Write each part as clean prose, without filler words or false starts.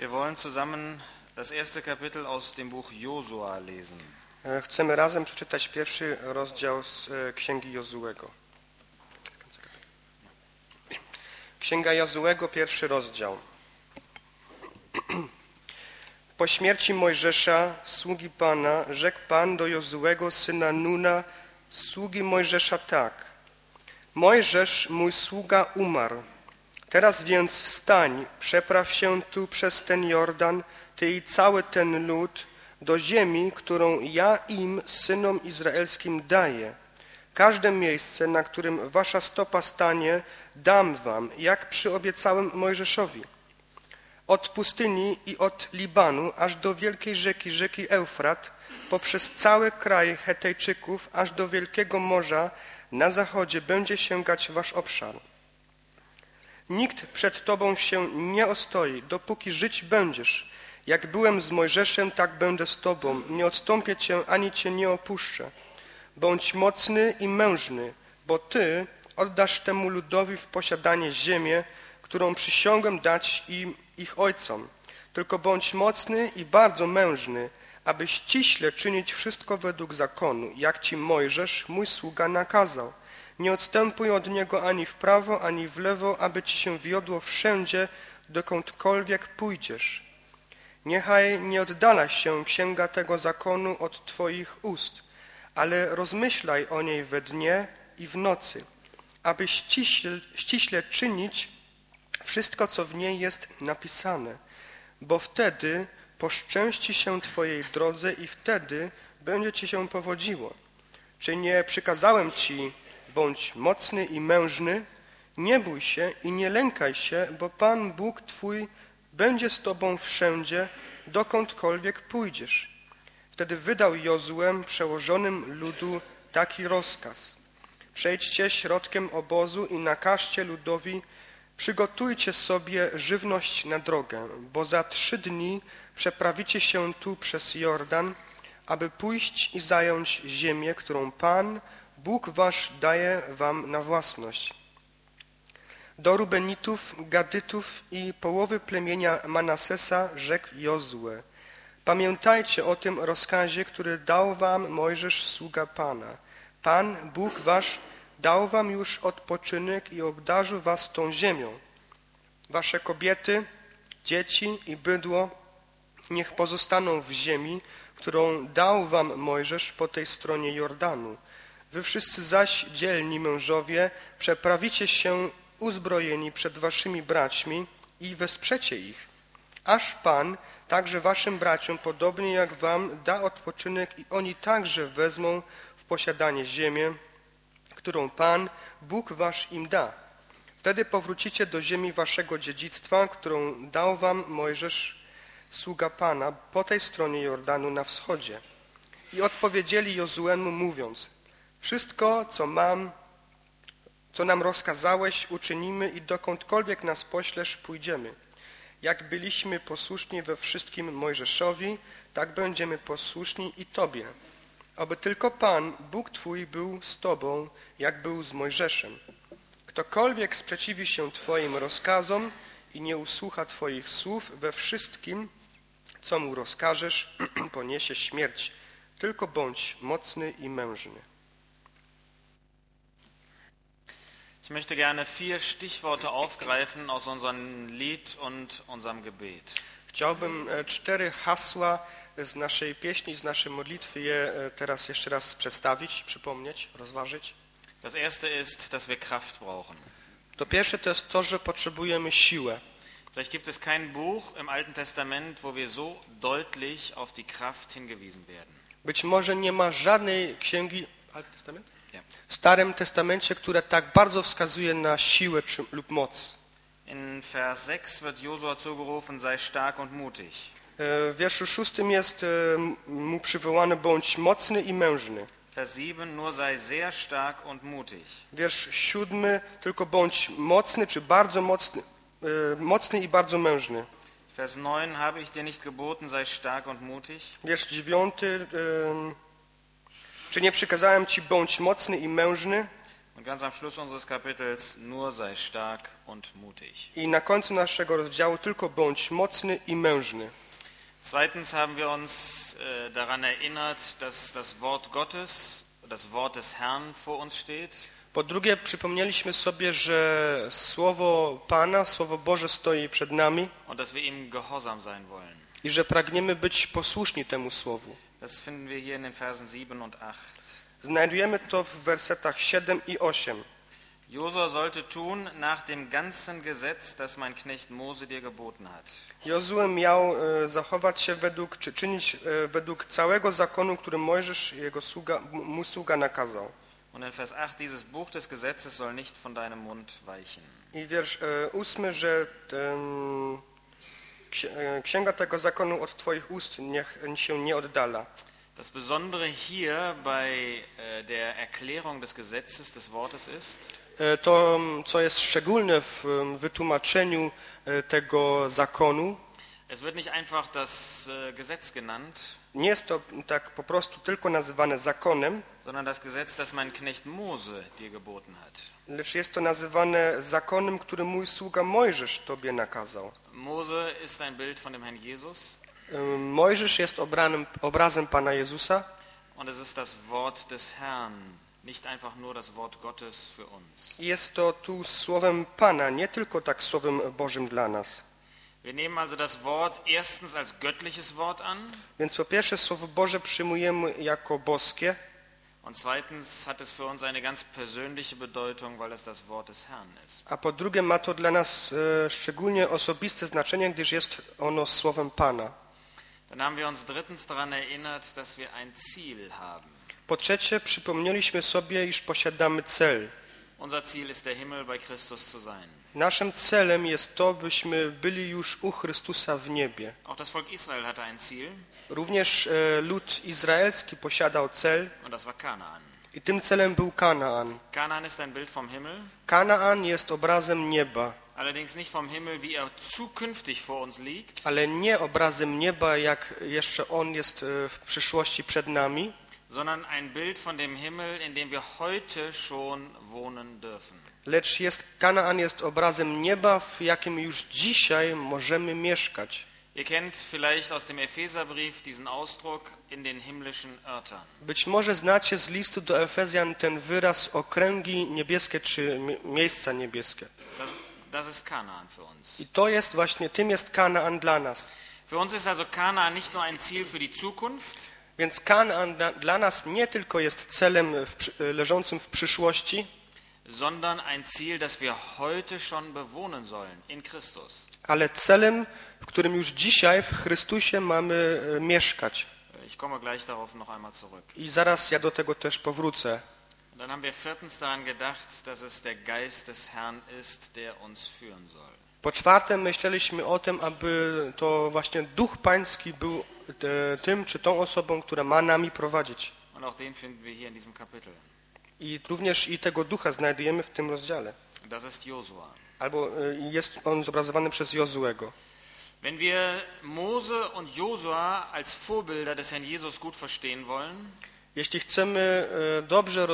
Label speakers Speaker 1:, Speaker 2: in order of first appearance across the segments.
Speaker 1: Wir wollen zusammen das erste Kapitel aus dem Buch Josua lesen.
Speaker 2: Chcemy razem przeczytać pierwszy rozdział z Księgi Jozułego. Księga Jozułego, pierwszy rozdział. Po śmierci Mojżesza, sługi Pana, rzekł Pan do Jozułego, syna Nuna, sługi Mojżesza tak. Mojżesz, mój sługa, umarł. Teraz więc wstań, przepraw się tu przez ten Jordan, ty i cały ten lud, do ziemi, którą ja im, synom izraelskim, daję. Każde miejsce, na którym wasza stopa stanie, dam wam, jak przyobiecałem Mojżeszowi. Od pustyni i od Libanu, aż do wielkiej rzeki Eufrat, poprzez cały kraj Hetejczyków, aż do wielkiego morza, na zachodzie będzie sięgać wasz obszar. Nikt przed tobą się nie ostoi, dopóki żyć będziesz. Jak byłem z Mojżeszem, tak będę z tobą. Nie odstąpię cię, ani cię nie opuszczę. Bądź mocny i mężny, bo ty oddasz temu ludowi w posiadanie ziemię, którą przysiągłem dać im, ich ojcom. Tylko bądź mocny i bardzo mężny, aby ściśle czynić wszystko według zakonu, jak ci Mojżesz, mój sługa, nakazał. Nie odstępuj od niego ani w prawo, ani w lewo, aby ci się wiodło wszędzie, dokądkolwiek pójdziesz. Niechaj nie oddala się księga tego zakonu od twoich ust, ale rozmyślaj o niej we dnie i w nocy, aby ściśle czynić wszystko, co w niej jest napisane, bo wtedy poszczęści się twojej drodze i wtedy będzie ci się powodziło. Czy nie przykazałem ci, bądź mocny i mężny, nie bój się i nie lękaj się, bo Pan Bóg twój będzie z tobą wszędzie, dokądkolwiek pójdziesz. Wtedy wydał Jozue przełożonym ludu taki rozkaz. Przejdźcie środkiem obozu i nakażcie ludowi, przygotujcie sobie żywność na drogę, bo za 3 dni przeprawicie się tu przez Jordan, aby pójść i zająć ziemię, którą Pan, Bóg wasz, daje wam na własność. Do Rubenitów, Gadytów i połowy plemienia Manasesa rzekł Jozue. Pamiętajcie o tym rozkazie, który dał wam Mojżesz, sługa Pana. Pan, Bóg wasz, dał wam już odpoczynek i obdarzył was tą ziemią. Wasze kobiety, dzieci i bydło niech pozostaną w ziemi, którą dał wam Mojżesz po tej stronie Jordanu. Wy wszyscy zaś, dzielni mężowie, przeprawicie się uzbrojeni przed waszymi braćmi i wesprzecie ich, aż Pan także waszym braciom, podobnie jak wam, da odpoczynek i oni także wezmą w posiadanie ziemię, którą Pan, Bóg wasz im da. Wtedy powrócicie do ziemi waszego dziedzictwa, którą dał wam Mojżesz, sługa Pana, po tej stronie Jordanu na wschodzie. I odpowiedzieli Jozuemu, mówiąc, wszystko, co nam rozkazałeś, uczynimy i dokądkolwiek nas poślesz, pójdziemy. Jak byliśmy posłuszni we wszystkim Mojżeszowi, tak będziemy posłuszni i Tobie. Oby tylko Pan, Bóg Twój, był z Tobą, jak był z Mojżeszem. Ktokolwiek sprzeciwi się Twoim rozkazom i nie usłucha Twoich słów we wszystkim, co mu rozkażesz, poniesie śmierć. Tylko bądź mocny i mężny.
Speaker 1: Ich möchte gerne 4 Stichworte aufgreifen aus unserem Lied und unserem Gebet.
Speaker 2: Chciałbym 4 hasła z naszej pieśni, z naszej modlitwy je teraz jeszcze raz przedstawić, przypomnieć, rozważyć.
Speaker 1: Das erste ist, dass wir Kraft brauchen.
Speaker 2: To pierwsze to jest to, że potrzebujemy siłę.
Speaker 1: Vielleicht gibt es kein Buch im Alten Testament, wo wir so deutlich auf die Kraft hingewiesen werden.
Speaker 2: Być może nie ma żadnej księgi w Starym Testamencie, która tak bardzo wskazuje na siłę lub moc.
Speaker 1: In Vers 6 wird Josua zugerufen, sei stark und mutig.
Speaker 2: W wierszu 6 jest mu przywołane, bądź mocny i mężny.
Speaker 1: Vers 7, nur sei sehr stark und mutig.
Speaker 2: Wiersz 7, tylko bądź mocny, czy bardzo mocny, mocny i bardzo mężny.
Speaker 1: Vers 9, habe ich dir nicht geboten, sei stark und mutig.
Speaker 2: Wiersz 9, czy nie przykazałem ci, bądź mocny i mężny?
Speaker 1: Und ganz am Schluss unseres Kapitels, nur sei stark und mutig.
Speaker 2: I na końcu naszego rozdziału tylko bądź mocny i mężny.
Speaker 1: Zweitens haben wir uns daran erinnert, dass das Wort Gottes, das Wort des Herrn vor uns steht.
Speaker 2: Po drugie, przypomnieliśmy sobie, że Słowo Pana, Słowo Boże stoi przed nami
Speaker 1: Und dass wir ihm gehorsam sein wollen.
Speaker 2: i że pragniemy być posłuszni temu Słowu.
Speaker 1: Das finden wir hier in den Versen 7 und 8.
Speaker 2: Znajdujemy to w wersetach 7 i 8.
Speaker 1: Josua sollte tun nach dem ganzen Gesetz, das mein Knecht Mose dir geboten hat.
Speaker 2: Jozue miał zachować się według, czy czynić według całego zakonu, który Mojżesz, mój sługa nakazał.
Speaker 1: Und in Vers 8, dieses Buch des Gesetzes soll nicht von deinem Mund weichen.
Speaker 2: I wiersz 8, że księga tego zakonu od Twoich ust niech się nie oddala.
Speaker 1: Das Besondere hier bei der Erklärung des Gesetzes, des Wortes ist,
Speaker 2: To, co jest szczególne w wytłumaczeniu tego zakonu,
Speaker 1: es wird nicht einfach das Gesetz genannt,
Speaker 2: nie jest to tak po prostu tylko nazywane zakonem,
Speaker 1: sondern das Gesetz, das mein Knecht Mose dir geboten hat.
Speaker 2: lecz jest to nazywane zakonem, który mój sługa Mojżesz Tobie nakazał.
Speaker 1: Mose ist ein Bild von dem Herrn Jesus
Speaker 2: Mojżesz jest obrazem Pana Jezusa
Speaker 1: und es ist das Wort des Herrn, nicht einfach nur das Wort Gottes für uns.
Speaker 2: i jest to tu słowem Pana, nie tylko tak słowem Bożym dla nas.
Speaker 1: Wir nehmen also das Wort erstens als göttliches Wort an
Speaker 2: Więc po pierwsze Słowo Boże przyjmujemy jako boskie,
Speaker 1: und zweitens hat es für uns eine ganz persönliche Bedeutung, weil es das Wort des Herrn ist.
Speaker 2: a po drugie ma to dla nas szczególnie osobiste znaczenie, gdyż jest ono słowem Pana.
Speaker 1: Dann haben wir uns drittens daran erinnert, dass wir ein Ziel haben.
Speaker 2: Po trzecie przypomnieliśmy sobie, iż posiadamy cel.
Speaker 1: Unser Ziel ist der Himmel, bei Christus zu sein.
Speaker 2: Naszym celem jest to, byśmy byli już u Chrystusa w niebie.
Speaker 1: Auch das Volk Israel hatte ein Ziel
Speaker 2: Również lud izraelski posiadał cel
Speaker 1: und das war Kanaan.
Speaker 2: i tym celem był Kanaan.
Speaker 1: Kanaan ist ein Bild vom Himmel,
Speaker 2: Kanaan jest obrazem nieba,
Speaker 1: allerdings nicht vom Himmel, wie er zukünftig vor uns liegt,
Speaker 2: ale nie obrazem nieba, jak jeszcze on jest w przyszłości przed nami,
Speaker 1: sondern ein Bild von dem Himmel, in dem wir heute schon wohnen dürfen.
Speaker 2: lecz Kanaan jest obrazem nieba, w jakim już dzisiaj możemy mieszkać.
Speaker 1: Ihr kennt vielleicht aus dem Epheserbrief diesen Ausdruck in den himmlischen Örtern.
Speaker 2: Być może znacie z listu do Efezjan ten wyraz okręgi niebieskie czy miejsca niebieskie.
Speaker 1: Das ist Kanaan für uns.
Speaker 2: I to jest właśnie, tym jest Kanaan dla nas.
Speaker 1: Für uns ist also Kanaan nicht nur ein Ziel für die Zukunft,
Speaker 2: Więc Kanaan dla nas nie tylko jest celem leżącym w przyszłości,
Speaker 1: sondern ein Ziel, das wir heute schon bewohnen sollen in Christus.
Speaker 2: ale celem, w którym już dzisiaj w Chrystusie mamy mieszkać.
Speaker 1: Ich komme gleich darauf noch einmal zurück.
Speaker 2: I zaraz ja do tego też powrócę.
Speaker 1: Dann haben wir viertens daran gedacht, dass es der Geist des Herrn ist, der uns führen soll.
Speaker 2: Po czwarte myśleliśmy o tym, aby to właśnie Duch Pański był tym czy tą osobą, która ma nami prowadzić.
Speaker 1: Und auch den finden wir hier in diesem Kapitel.
Speaker 2: I również i tego Ducha znajdujemy w tym rozdziale.
Speaker 1: Das ist Josua.
Speaker 2: Albo jest on zobrazowany przez Jozuego.
Speaker 1: Wenn wir Mose und Josua als Vorbilder des Herrn Jesus gut verstehen wollen,
Speaker 2: Jeśli chcemy dobrze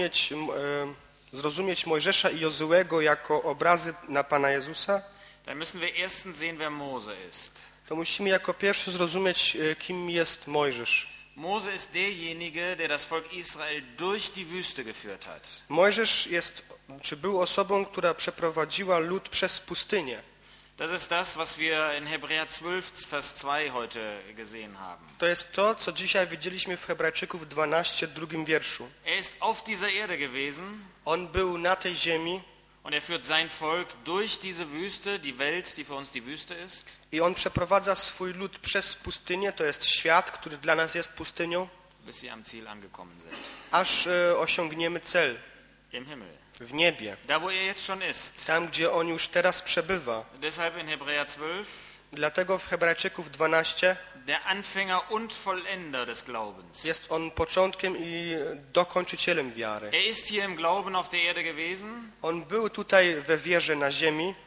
Speaker 2: zrozumieć Mojżesza i Jozuego jako obrazy na Pana Jezusa,
Speaker 1: dann müssen wir erstens sehen, wer Mose ist.
Speaker 2: to musimy jako pierwszy zrozumieć, kim jest Mojżesz.
Speaker 1: Mose ist derjenige, der das Volk Israel durch die Wüste geführt hat.
Speaker 2: Mojżesz był osobą, która przeprowadziła lud przez pustynię.
Speaker 1: Das ist das, was wir in Hebräer 12, Vers 2 heute gesehen haben.
Speaker 2: To jest to, co dzisiaj widzieliśmy w Hebrajczyków 12, drugim wierszu.
Speaker 1: Er ist auf dieser Erde gewesen
Speaker 2: On był na tej ziemi
Speaker 1: und er führt sein Volk durch diese Wüste, die Welt, die für uns die Wüste ist,
Speaker 2: i on przeprowadza swój lud przez pustynię, to jest świat, który dla nas jest pustynią,
Speaker 1: bis sie am Ziel angekommen sind.
Speaker 2: aż osiągniemy cel
Speaker 1: Im Himmel.
Speaker 2: w niebie,
Speaker 1: Da, wo er jetzt schon ist.
Speaker 2: tam, gdzie on już teraz przebywa.
Speaker 1: Deshalb in Hebräer 12,
Speaker 2: Dlatego w Hebrajczyków 12
Speaker 1: der Anfänger und Vollender des Glaubens.
Speaker 2: jest on początkiem i dokończycielem wiary.
Speaker 1: Er ist hier im Glauben auf der Erde gewesen
Speaker 2: On był tutaj we wierze na ziemi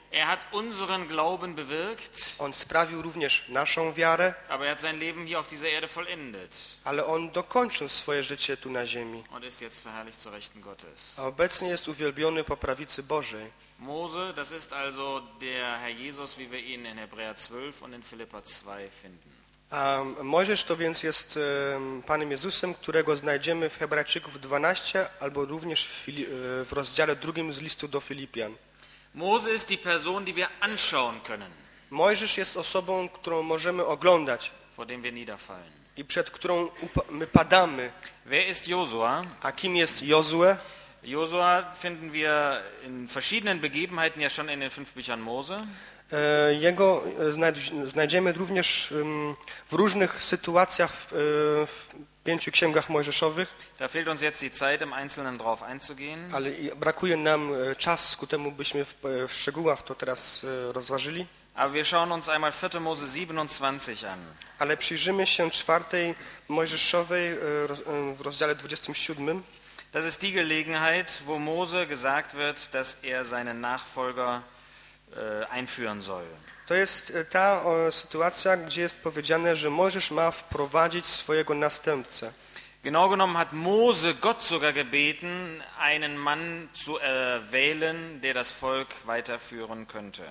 Speaker 1: Er hat unseren Glauben bewirkt,
Speaker 2: On sprawił również naszą wiarę,
Speaker 1: aber er hat sein Leben hier auf dieser Erde vollendet
Speaker 2: ale On dokończył swoje życie tu na ziemi.
Speaker 1: und ist jetzt verherrlicht zur Rechten Gottes.
Speaker 2: A obecnie jest uwielbiony po prawicy Bożej.
Speaker 1: Mose, das ist also der Herr Jesus, wie wir ihn in Hebräer 12 und in Philipper 2 finden.
Speaker 2: A Mojżesz to więc jest Panem Jezusem, którego znajdziemy w Hebrajczyków 12 albo również w rozdziale 2 z listu do Filipian.
Speaker 1: Mose ist die Person, die wir anschauen können,
Speaker 2: Mojżesz jest osobą, którą możemy oglądać
Speaker 1: vor dem wir niederfallen.
Speaker 2: i przed którą my padamy.
Speaker 1: Wer ist Josua?
Speaker 2: A kim jest Jozue?
Speaker 1: Josua finden wir in verschiedenen Begebenheiten ja schon in den 5 Büchern Mose.
Speaker 2: Jego znajdziemy również w różnych sytuacjach w 5 księgach mojżeszowych,
Speaker 1: Da fehlt uns jetzt die Zeit, im Einzelnen drauf einzugehen.
Speaker 2: ale brakuje nam czasu ku temu, byśmy w szczegółach to teraz rozważyli.
Speaker 1: Aber wir schauen uns einmal 4. Mose 27 an.
Speaker 2: Ale przyjrzymy się 4 Mojżeszowej w rozdziale 27.
Speaker 1: Das ist die Gelegenheit, wo Mose gesagt wird, dass er seinen Nachfolger einführen soll.
Speaker 2: To jest ta sytuacja, gdzie jest powiedziane, że Mojżesz ma wprowadzić swojego następcę.
Speaker 1: Genau genommen hat Mose Gott sogar gebeten, einen Mann zu wählen, der das Volk weiterführen könnte.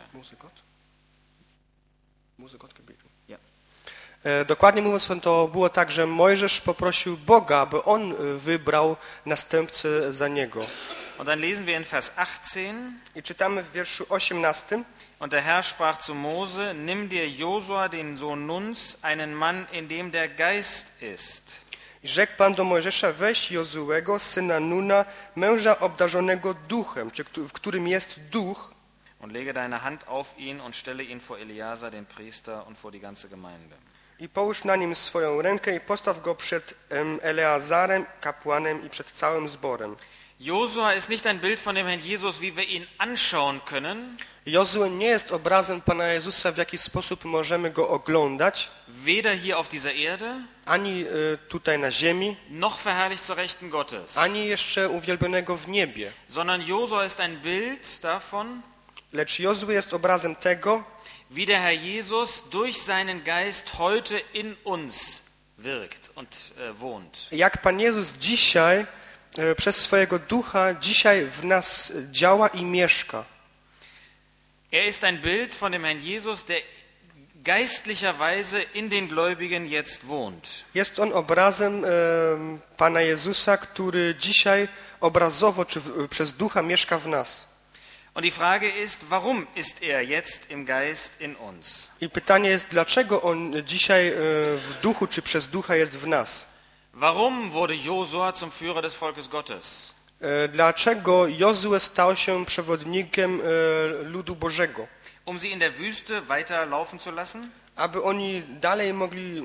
Speaker 1: Ja.
Speaker 2: Dokładnie mówiąc, to było tak, że Mojżesz poprosił Boga, aby on wybrał następcę za niego.
Speaker 1: Und dann lesen wir in Vers 18.
Speaker 2: I czytamy w wierszu 18.
Speaker 1: Und der Herr sprach zu Mose, nimm dir Josua, den Sohn Nuns, einen Mann, in dem der Geist ist.
Speaker 2: I rzekł Pan do Mojżesza, weź Jozuego, syna Nuna, męża obdarzonego duchem, w którym jest duch,
Speaker 1: Und lege deine Hand auf ihn und stelle ihn vor Eleazar, den Priester, und vor die ganze Gemeinde.
Speaker 2: i połóż na nim swoją rękę i postaw go przed Eleazarem, kapłanem i przed całym zborem.
Speaker 1: Josua ist nicht ein Bild von dem Herrn Jesus, wie wir ihn anschauen können,
Speaker 2: Jozue nie jest obrazem Pana Jezusa, w jaki sposób możemy go oglądać,
Speaker 1: weder hier auf dieser Erde,
Speaker 2: ani tutaj na ziemi,
Speaker 1: noch verherrlicht zur Rechten Gottes,
Speaker 2: ani jeszcze uwielbionego w niebie.
Speaker 1: sondern Josua ist ein Bild davon,
Speaker 2: Lecz Jozue jest obrazem tego,
Speaker 1: wie der Herr Jesus durch seinen Geist heute in uns wirkt und wohnt.
Speaker 2: jak Pan Jezus dzisiaj przez swojego ducha dzisiaj w nas działa i mieszka.
Speaker 1: Er ist ein Bild von dem Herrn Jesus, der geistlicherweise in den Gläubigen jetzt wohnt.
Speaker 2: Jest on obrazem Pana Jezusa, który dzisiaj obrazowo czy przez ducha mieszka w nas.
Speaker 1: Und die Frage ist, warum ist er jetzt im Geist in uns?
Speaker 2: I pytanie jest, dlaczego on dzisiaj w duchu czy przez ducha jest w nas?
Speaker 1: Warum wurde Josua zum Führer des Volkes Gottes?
Speaker 2: Dlaczego Jozue stał się przewodnikiem ludu Bożego?
Speaker 1: Um sie in der Wüste weiter laufen zu lassen?
Speaker 2: Aby oni dalej mogli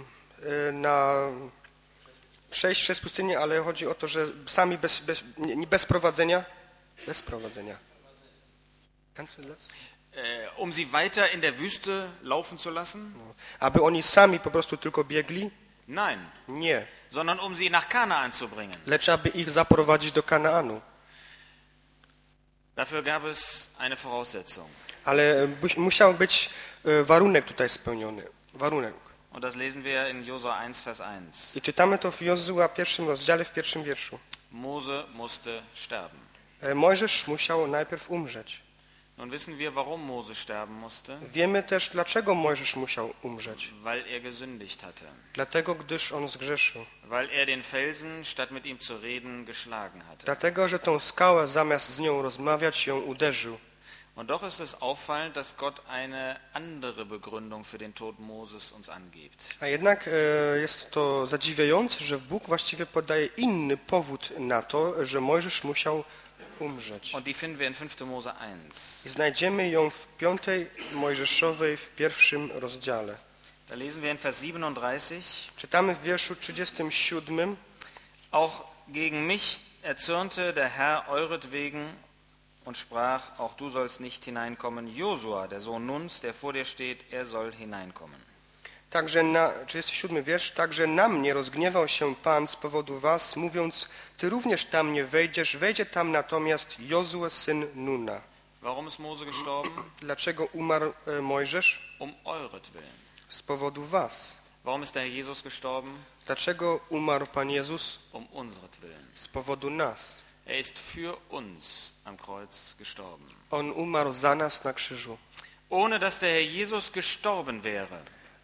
Speaker 2: przejść przez pustynię, ale chodzi o to, że sami bez prowadzenia. Bez prowadzenia.
Speaker 1: Um sie weiter in der Wüste laufen zu lassen?
Speaker 2: Aby oni sami po prostu tylko biegli?
Speaker 1: Nein,
Speaker 2: Nie.
Speaker 1: sondern um sie nach Kanaan zu bringen.
Speaker 2: Lecz aby ich zaprowadzić do Kanaanu.
Speaker 1: Dafür gab es eine Voraussetzung.
Speaker 2: Ale musiał być warunek tutaj spełniony. Warunek.
Speaker 1: Und das lesen wir in Josua 1, Vers 1.
Speaker 2: I czytamy to w Jozua 1 rozdziale w 1 wierszu.
Speaker 1: Mose musste sterben.
Speaker 2: Mojżesz musiał najpierw umrzeć.
Speaker 1: Nun wissen wir, warum Mose sterben musste.
Speaker 2: Wiemy też, dlaczego Mojżesz musiał umrzeć.
Speaker 1: Weil er gesündigt hatte.
Speaker 2: Dlatego, gdyż on zgrzeszył.
Speaker 1: Weil er den Felsen, statt mit ihm zu reden, geschlagen hatte.
Speaker 2: Dlatego, że tą skałę zamiast z nią rozmawiać ją uderzył.
Speaker 1: Und doch ist es auffallend, dass Gott eine andere Begründung für den Tod Moses uns angibt.
Speaker 2: A jednak jest to zadziwiające, że Bóg właściwie podaje inny powód na to, że Mojżesz musiał umrzeć.
Speaker 1: Und die finden wir in 5. Mose 1.
Speaker 2: I znajdziemy ją w 5 Mojżeszowej w 1 rozdziale.
Speaker 1: Da lesen wir in Vers 37.
Speaker 2: Czytamy w wierszu 37.
Speaker 1: Auch gegen mich erzürnte der Herr euretwegen und sprach, auch du sollst nicht hineinkommen. Josua, der Sohn Nuns, der vor dir steht, er soll hineinkommen.
Speaker 2: Także 37 wiersz, także na mnie rozgniewał się Pan z powodu was, mówiąc, ty również tam nie wejdziesz, wejdzie tam natomiast Jozue syn Nuna.
Speaker 1: Warum ist Mose gestorben?
Speaker 2: Dlaczego umarł Mojżesz?
Speaker 1: Um euretwillen.
Speaker 2: Z powodu was.
Speaker 1: Warum ist der Herr Jesus gestorben?
Speaker 2: Dlaczego umarł Pan Jezus?
Speaker 1: Um unseretwillen.
Speaker 2: Z powodu nas.
Speaker 1: Er ist für uns am Kreuz gestorben.
Speaker 2: On umarł za nas na krzyżu.
Speaker 1: Ohne dass der Herr Jesus gestorben wäre,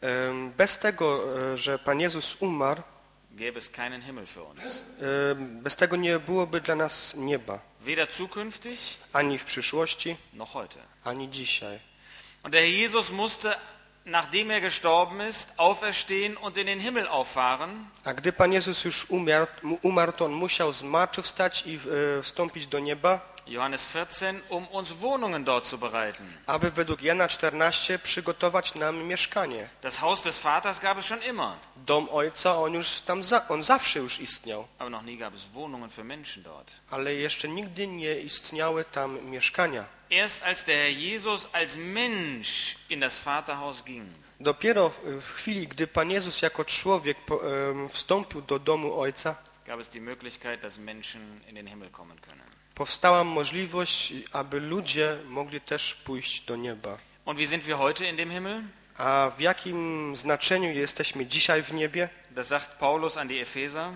Speaker 2: Bez tego, że Pan Jezus umarł,
Speaker 1: gäbe es keinen Himmel für uns.
Speaker 2: bez tego nie byłoby dla nas nieba.
Speaker 1: Weder zukünftig
Speaker 2: Ani w przyszłości,
Speaker 1: noch heute.
Speaker 2: ani dzisiaj.
Speaker 1: Und der Herr Jesus musste, nachdem er gestorben ist, auferstehen und in den Himmel auffahren.
Speaker 2: A gdy Pan Jezus już umarł, to On musiał zmartwychwstać i wstąpić do nieba,
Speaker 1: Johannes 14, um uns Wohnungen dort zu bereiten.
Speaker 2: aby według Jana 14 przygotować nam mieszkanie.
Speaker 1: Das Haus des Vaters gab es schon immer,
Speaker 2: Dom Ojca, on zawsze już istniał,
Speaker 1: aber noch nie gab es Wohnungen für Menschen dort.
Speaker 2: ale jeszcze nigdy nie istniały tam mieszkania.
Speaker 1: Erst als der Herr Jesus als Mensch in das Vaterhaus ging,
Speaker 2: Dopiero w chwili, gdy Pan Jezus jako człowiek wstąpił do domu Ojca,
Speaker 1: gab es die Möglichkeit, dass Menschen in den Himmel kommen können.
Speaker 2: powstała możliwość, aby ludzie mogli też pójść do nieba.
Speaker 1: Und wie sind wir heute in dem Himmel?
Speaker 2: A w jakim znaczeniu jesteśmy dzisiaj w niebie?
Speaker 1: Das sagt Paulus an die Epheser.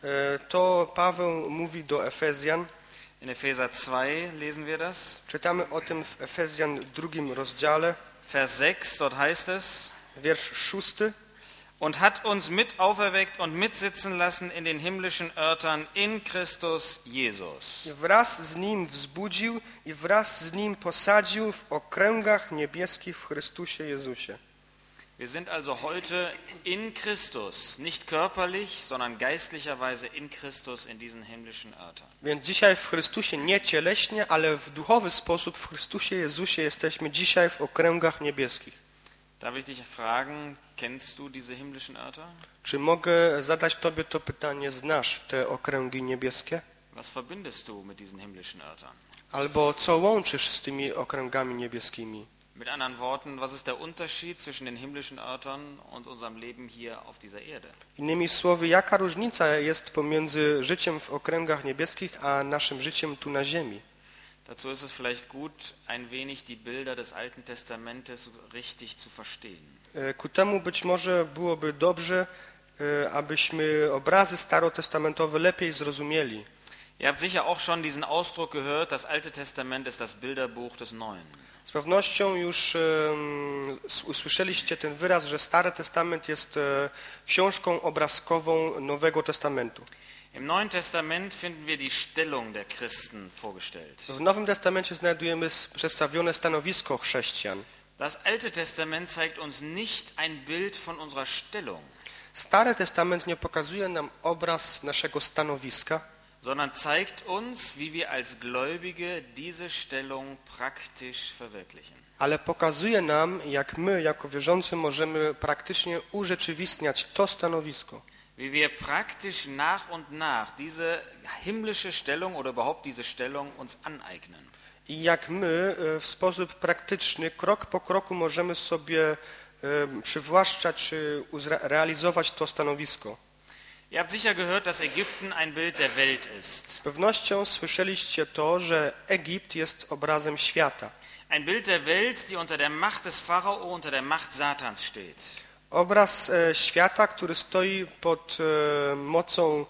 Speaker 2: To Paweł mówi do Efezjan.
Speaker 1: In Epheser 2 lesen wir das.
Speaker 2: Czytamy o tym w Efezjan 2 rozdziale,
Speaker 1: Vers 6, dort heißt es:
Speaker 2: wiersz 6.
Speaker 1: Und hat uns mit auferweckt und mitsitzen lassen in den himmlischen Örtern in Christus Jesus.
Speaker 2: Wraz z Nim wzbudził i wraz z Nim posadził w okręgach niebieskich w Chrystusie Jezusie.
Speaker 1: Wir sind also heute in Christus, nicht körperlich, sondern geistlicherweise in Christus in diesen himmlischen Örtern.
Speaker 2: Więc dzisiaj w Chrystusie nie cieleśnie, ale w duchowy sposób w Chrystusie Jezusie jesteśmy dzisiaj w okręgach niebieskich.
Speaker 1: Darf ich dich fragen, kennst du diese himmlischen Örter?
Speaker 2: Czy mogę zadać Tobie to pytanie, znasz te okręgi niebieskie?
Speaker 1: Was verbindest du mit diesen himmlischen Örtern?
Speaker 2: Albo co łączysz z tymi okręgami niebieskimi?
Speaker 1: Mit anderen Worten, was ist der Unterschied zwischen den himmlischen Örtern und unserem Leben hier auf dieser Erde?
Speaker 2: Innymi słowy, jaka różnica jest pomiędzy życiem w okręgach niebieskich, a naszym życiem tu na ziemi?
Speaker 1: Dazu ist es vielleicht gut, ein wenig die Bilder des Alten Testamentes richtig zu verstehen.
Speaker 2: Ku temu być może byłoby dobrze, abyśmy obrazy starotestamentowe lepiej zrozumieli.
Speaker 1: Ihr habt sicher auch schon diesen Ausdruck gehört, das Alte Testament ist das Bilderbuch des Neuen.
Speaker 2: Z pewnością już usłyszeliście ten wyraz, że Stary Testament jest książką obrazkową Nowego Testamentu.
Speaker 1: Im Neuen Testament finden wir die Stellung der Christen vorgestellt.
Speaker 2: W Nowym Testamencie znajdujemy przedstawione stanowisko chrześcijan.
Speaker 1: Das Alte Testament zeigt uns nicht ein Bild von unserer Stellung,
Speaker 2: Stary Testament nie pokazuje nam obraz naszego stanowiska,
Speaker 1: sondern zeigt uns, wie wir als Gläubige diese Stellung praktisch verwirklichen.
Speaker 2: ale pokazuje nam, jak my, jako wierzący, możemy praktycznie urzeczywistniać to stanowisko.
Speaker 1: Wie wir praktisch nach und nach diese himmlische Stellung oder überhaupt diese Stellung uns aneignen.
Speaker 2: I jak my w sposób praktyczny, krok po kroku możemy sobie przywłaszczać czy realizować to stanowisko.
Speaker 1: Ihr habt sicher gehört, dass Ägypten ein Bild der Welt ist.
Speaker 2: Z pewnością słyszeliście to, że Egipt jest obrazem świata.
Speaker 1: Ein Bild der Welt, die unter der Macht des Pharao, unter der Macht Satans steht.
Speaker 2: Obraz świata, który stoi pod mocą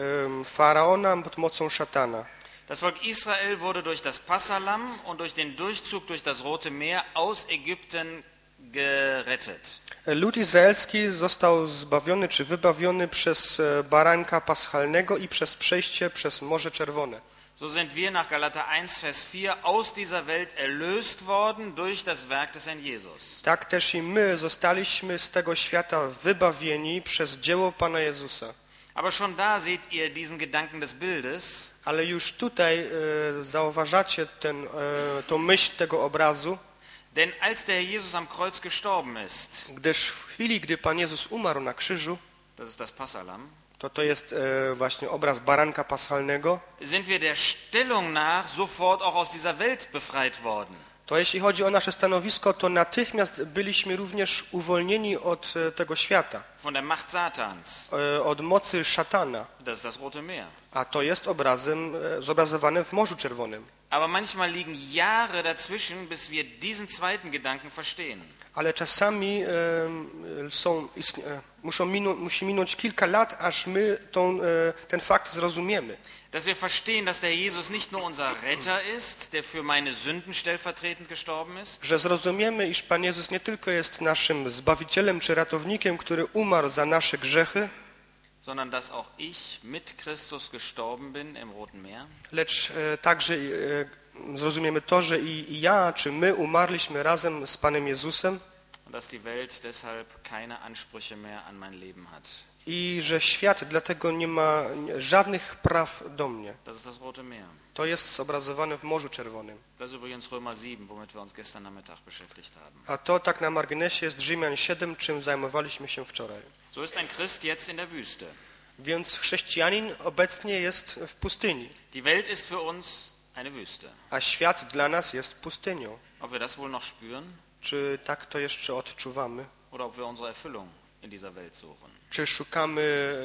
Speaker 2: Faraona, pod mocą szatana.
Speaker 1: Das Volk Israel wurde durch das Passalam und durch den Durchzug durch das Rote Meer aus Ägypten gerettet.
Speaker 2: Lud izraelski został zbawiony czy wybawiony przez baranka paschalnego i przez przejście przez Morze Czerwone.
Speaker 1: So sind wir nach Galater 1, Vers 4 aus dieser Welt erlöst worden durch das Werk des Herrn Jesus.
Speaker 2: Tak też i my zostaliśmy z tego świata wybawieni przez dzieło Pana Jezusa.
Speaker 1: Aber schon da seht ihr diesen Gedanken des Bildes.
Speaker 2: Ale już tutaj zauważacie tą myśl tego obrazu,
Speaker 1: Denn als der Herr Jesus am Kreuz gestorben ist,
Speaker 2: gdyż w chwili, gdy Pan Jezus umarł na krzyżu,
Speaker 1: das ist das Passalam,
Speaker 2: to jest właśnie obraz baranka paschalnego,
Speaker 1: sind wir der Stellung nach sofort auch aus dieser Welt befreit worden.
Speaker 2: to jeśli chodzi o nasze stanowisko, to natychmiast byliśmy również uwolnieni od tego świata,
Speaker 1: Von der Macht Satans.
Speaker 2: od mocy szatana,
Speaker 1: Das ist das Rote Meer.
Speaker 2: a to jest zobrazowane w Morzu Czerwonym.
Speaker 1: Aber manchmal liegen Jahre dazwischen, bis wir diesen zweiten Gedanken verstehen.
Speaker 2: Ale czasami musi minąć kilka lat, aż my ten fakt zrozumiemy.
Speaker 1: Dass wir verstehen, dass der Jesus nicht nur unser Retter ist, der für meine Sünden stellvertretend gestorben ist,
Speaker 2: Że zrozumiemy, iż Pan Jezus nie tylko jest naszym Zbawicielem czy ratownikiem, który umarł za nasze grzechy,
Speaker 1: sondern dass auch ich mit Christus gestorben bin im Roten Meer.
Speaker 2: lecz także zrozumiemy to, że i ja, czy my umarliśmy razem z Panem Jezusem
Speaker 1: Und dass die Welt deshalb keine Ansprüche mehr an mein Leben hat.
Speaker 2: i że świat dlatego nie ma żadnych praw do mnie.
Speaker 1: Das ist das Rote Meer.
Speaker 2: To jest zobrazowane w Morzu Czerwonym.
Speaker 1: Das ist übrigens Römer 7, womit wir uns gestern Nachmittag beschäftigt haben.
Speaker 2: A to tak na marginesie jest Rzymian 7, czym zajmowaliśmy się wczoraj.
Speaker 1: So ist ein Christ jetzt in der Wüste.
Speaker 2: Więc chrześcijanin obecnie jest w pustyni,
Speaker 1: Die Welt ist für uns eine Wüste.
Speaker 2: a świat dla nas jest pustynią.
Speaker 1: Ob wir das wohl noch spüren
Speaker 2: Czy tak to jeszcze odczuwamy?
Speaker 1: oder ob wir unsere Erfüllung in dieser Welt suchen.
Speaker 2: Czy szukamy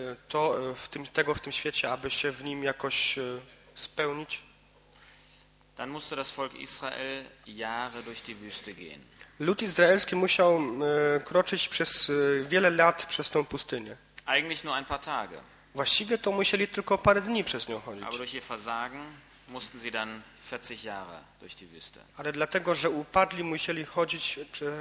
Speaker 2: tego w tym świecie, aby się w nim jakoś spełnić?
Speaker 1: Dann musste das Volk Israel Jahre durch die Wüste gehen.
Speaker 2: Lud izraelski musiał kroczyć przez wiele lat przez tą pustynię.
Speaker 1: Eigentlich nur ein paar Tage.
Speaker 2: Właściwie to musieli tylko parę dni przez nią chodzić.
Speaker 1: Aber durch ihr Versagen mussten sie dann 40 Jahre durch die Wüste.
Speaker 2: Ale dlatego, że upadli, musieli chodzić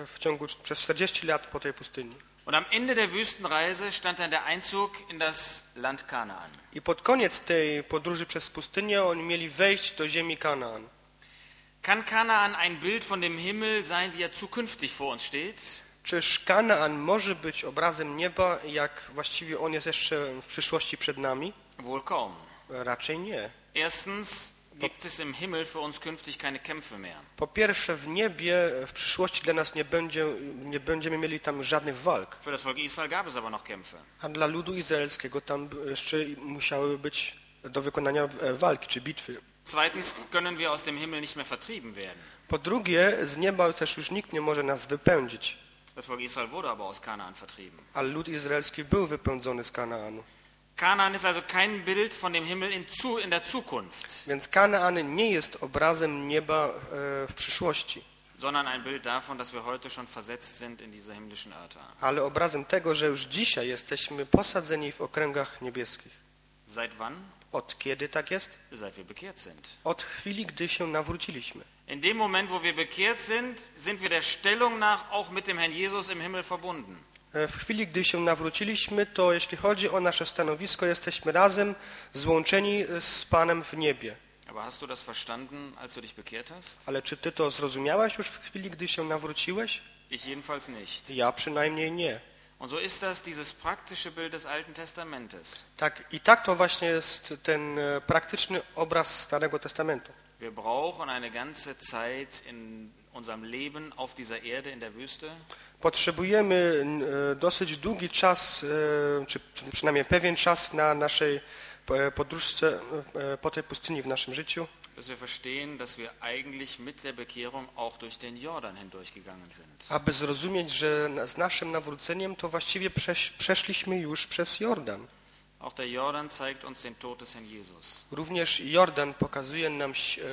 Speaker 2: przez 40 lat po tej pustyni.
Speaker 1: Und am Ende der Wüstenreise stand dann der Einzug in das Land Kanaan.
Speaker 2: I pod koniec tej podróży przez pustynię oni mieli wejść do ziemi Kanaan.
Speaker 1: Kann Kanaan ein Bild von dem Himmel sein, wie er zukünftig vor uns steht?
Speaker 2: Czyż Kanaan może być obrazem nieba, jak właściwie on jest jeszcze w przyszłości przed nami?
Speaker 1: Wohl kaum.
Speaker 2: Raczej nie.
Speaker 1: Erstens gibt es im Himmel für uns künftig keine Kämpfe mehr.
Speaker 2: Po pierwsze, w niebie w przyszłości dla nas nie będziemy mieli tam żadnych walk.
Speaker 1: Für das Volk Israel gab es aber noch Kämpfe.
Speaker 2: A dla ludu izraelskiego tam jeszcze musiały być do wykonania walki czy bitwy.
Speaker 1: Zweitens können wir aus dem Himmel nicht mehr vertrieben werden.
Speaker 2: Po drugie, z nieba też już nikt nie może nas wypędzić.
Speaker 1: Das Volk Israel wurde aber aus Kanaan vertrieben.
Speaker 2: Ale lud izraelski był wypędzony z Kanaanu.
Speaker 1: Kanaan ist also kein Bild von dem Himmel in der Zukunft,
Speaker 2: Więc Kanaan nie jest obrazem nieba w przyszłości,
Speaker 1: sondern ein Bild davon, dass wir heute schon versetzt sind in diese himmlischen Örter.
Speaker 2: ale obrazem tego, że już dzisiaj jesteśmy posadzeni w okręgach niebieskich.
Speaker 1: Seit wann?
Speaker 2: Od kiedy tak jest?
Speaker 1: Seit wir bekehrt sind.
Speaker 2: Od chwili, gdy się nawróciliśmy.
Speaker 1: In dem Moment, wo wir bekehrt sind, sind wir der Stellung nach auch mit dem Herrn Jesus im Himmel verbunden.
Speaker 2: W chwili, gdy się nawróciliśmy, to jeśli chodzi o nasze stanowisko, jesteśmy razem złączeni z Panem w niebie.
Speaker 1: Aber hast du das verstanden, als du dich bekehrt hast?
Speaker 2: Ale czy ty to zrozumiałeś już w chwili, gdy się nawróciłeś?
Speaker 1: Ich jedenfalls nicht.
Speaker 2: Ja przynajmniej nie.
Speaker 1: Und so ist das dieses praktische Bild des Alten Testamentes.
Speaker 2: Tak to właśnie jest ten praktyczny obraz Starego Testamentu.
Speaker 1: Wir brauchen eine ganze Zeit in unserem Leben auf dieser Erde in der Wüste.
Speaker 2: Potrzebujemy dosyć długi czas, czy przynajmniej pewien czas na naszej podróżce po tej pustyni w naszym życiu,
Speaker 1: Dass wir verstehen, dass wir eigentlich mit der Bekehrung auch durch den Jordan hindurchgegangen sind.
Speaker 2: aby zrozumieć, że z naszym nawróceniem to właściwie przeszliśmy już przez Jordan.
Speaker 1: Auch der Jordan zeigt uns den Tod des Herrn Jesus.
Speaker 2: Również Jordan pokazuje nam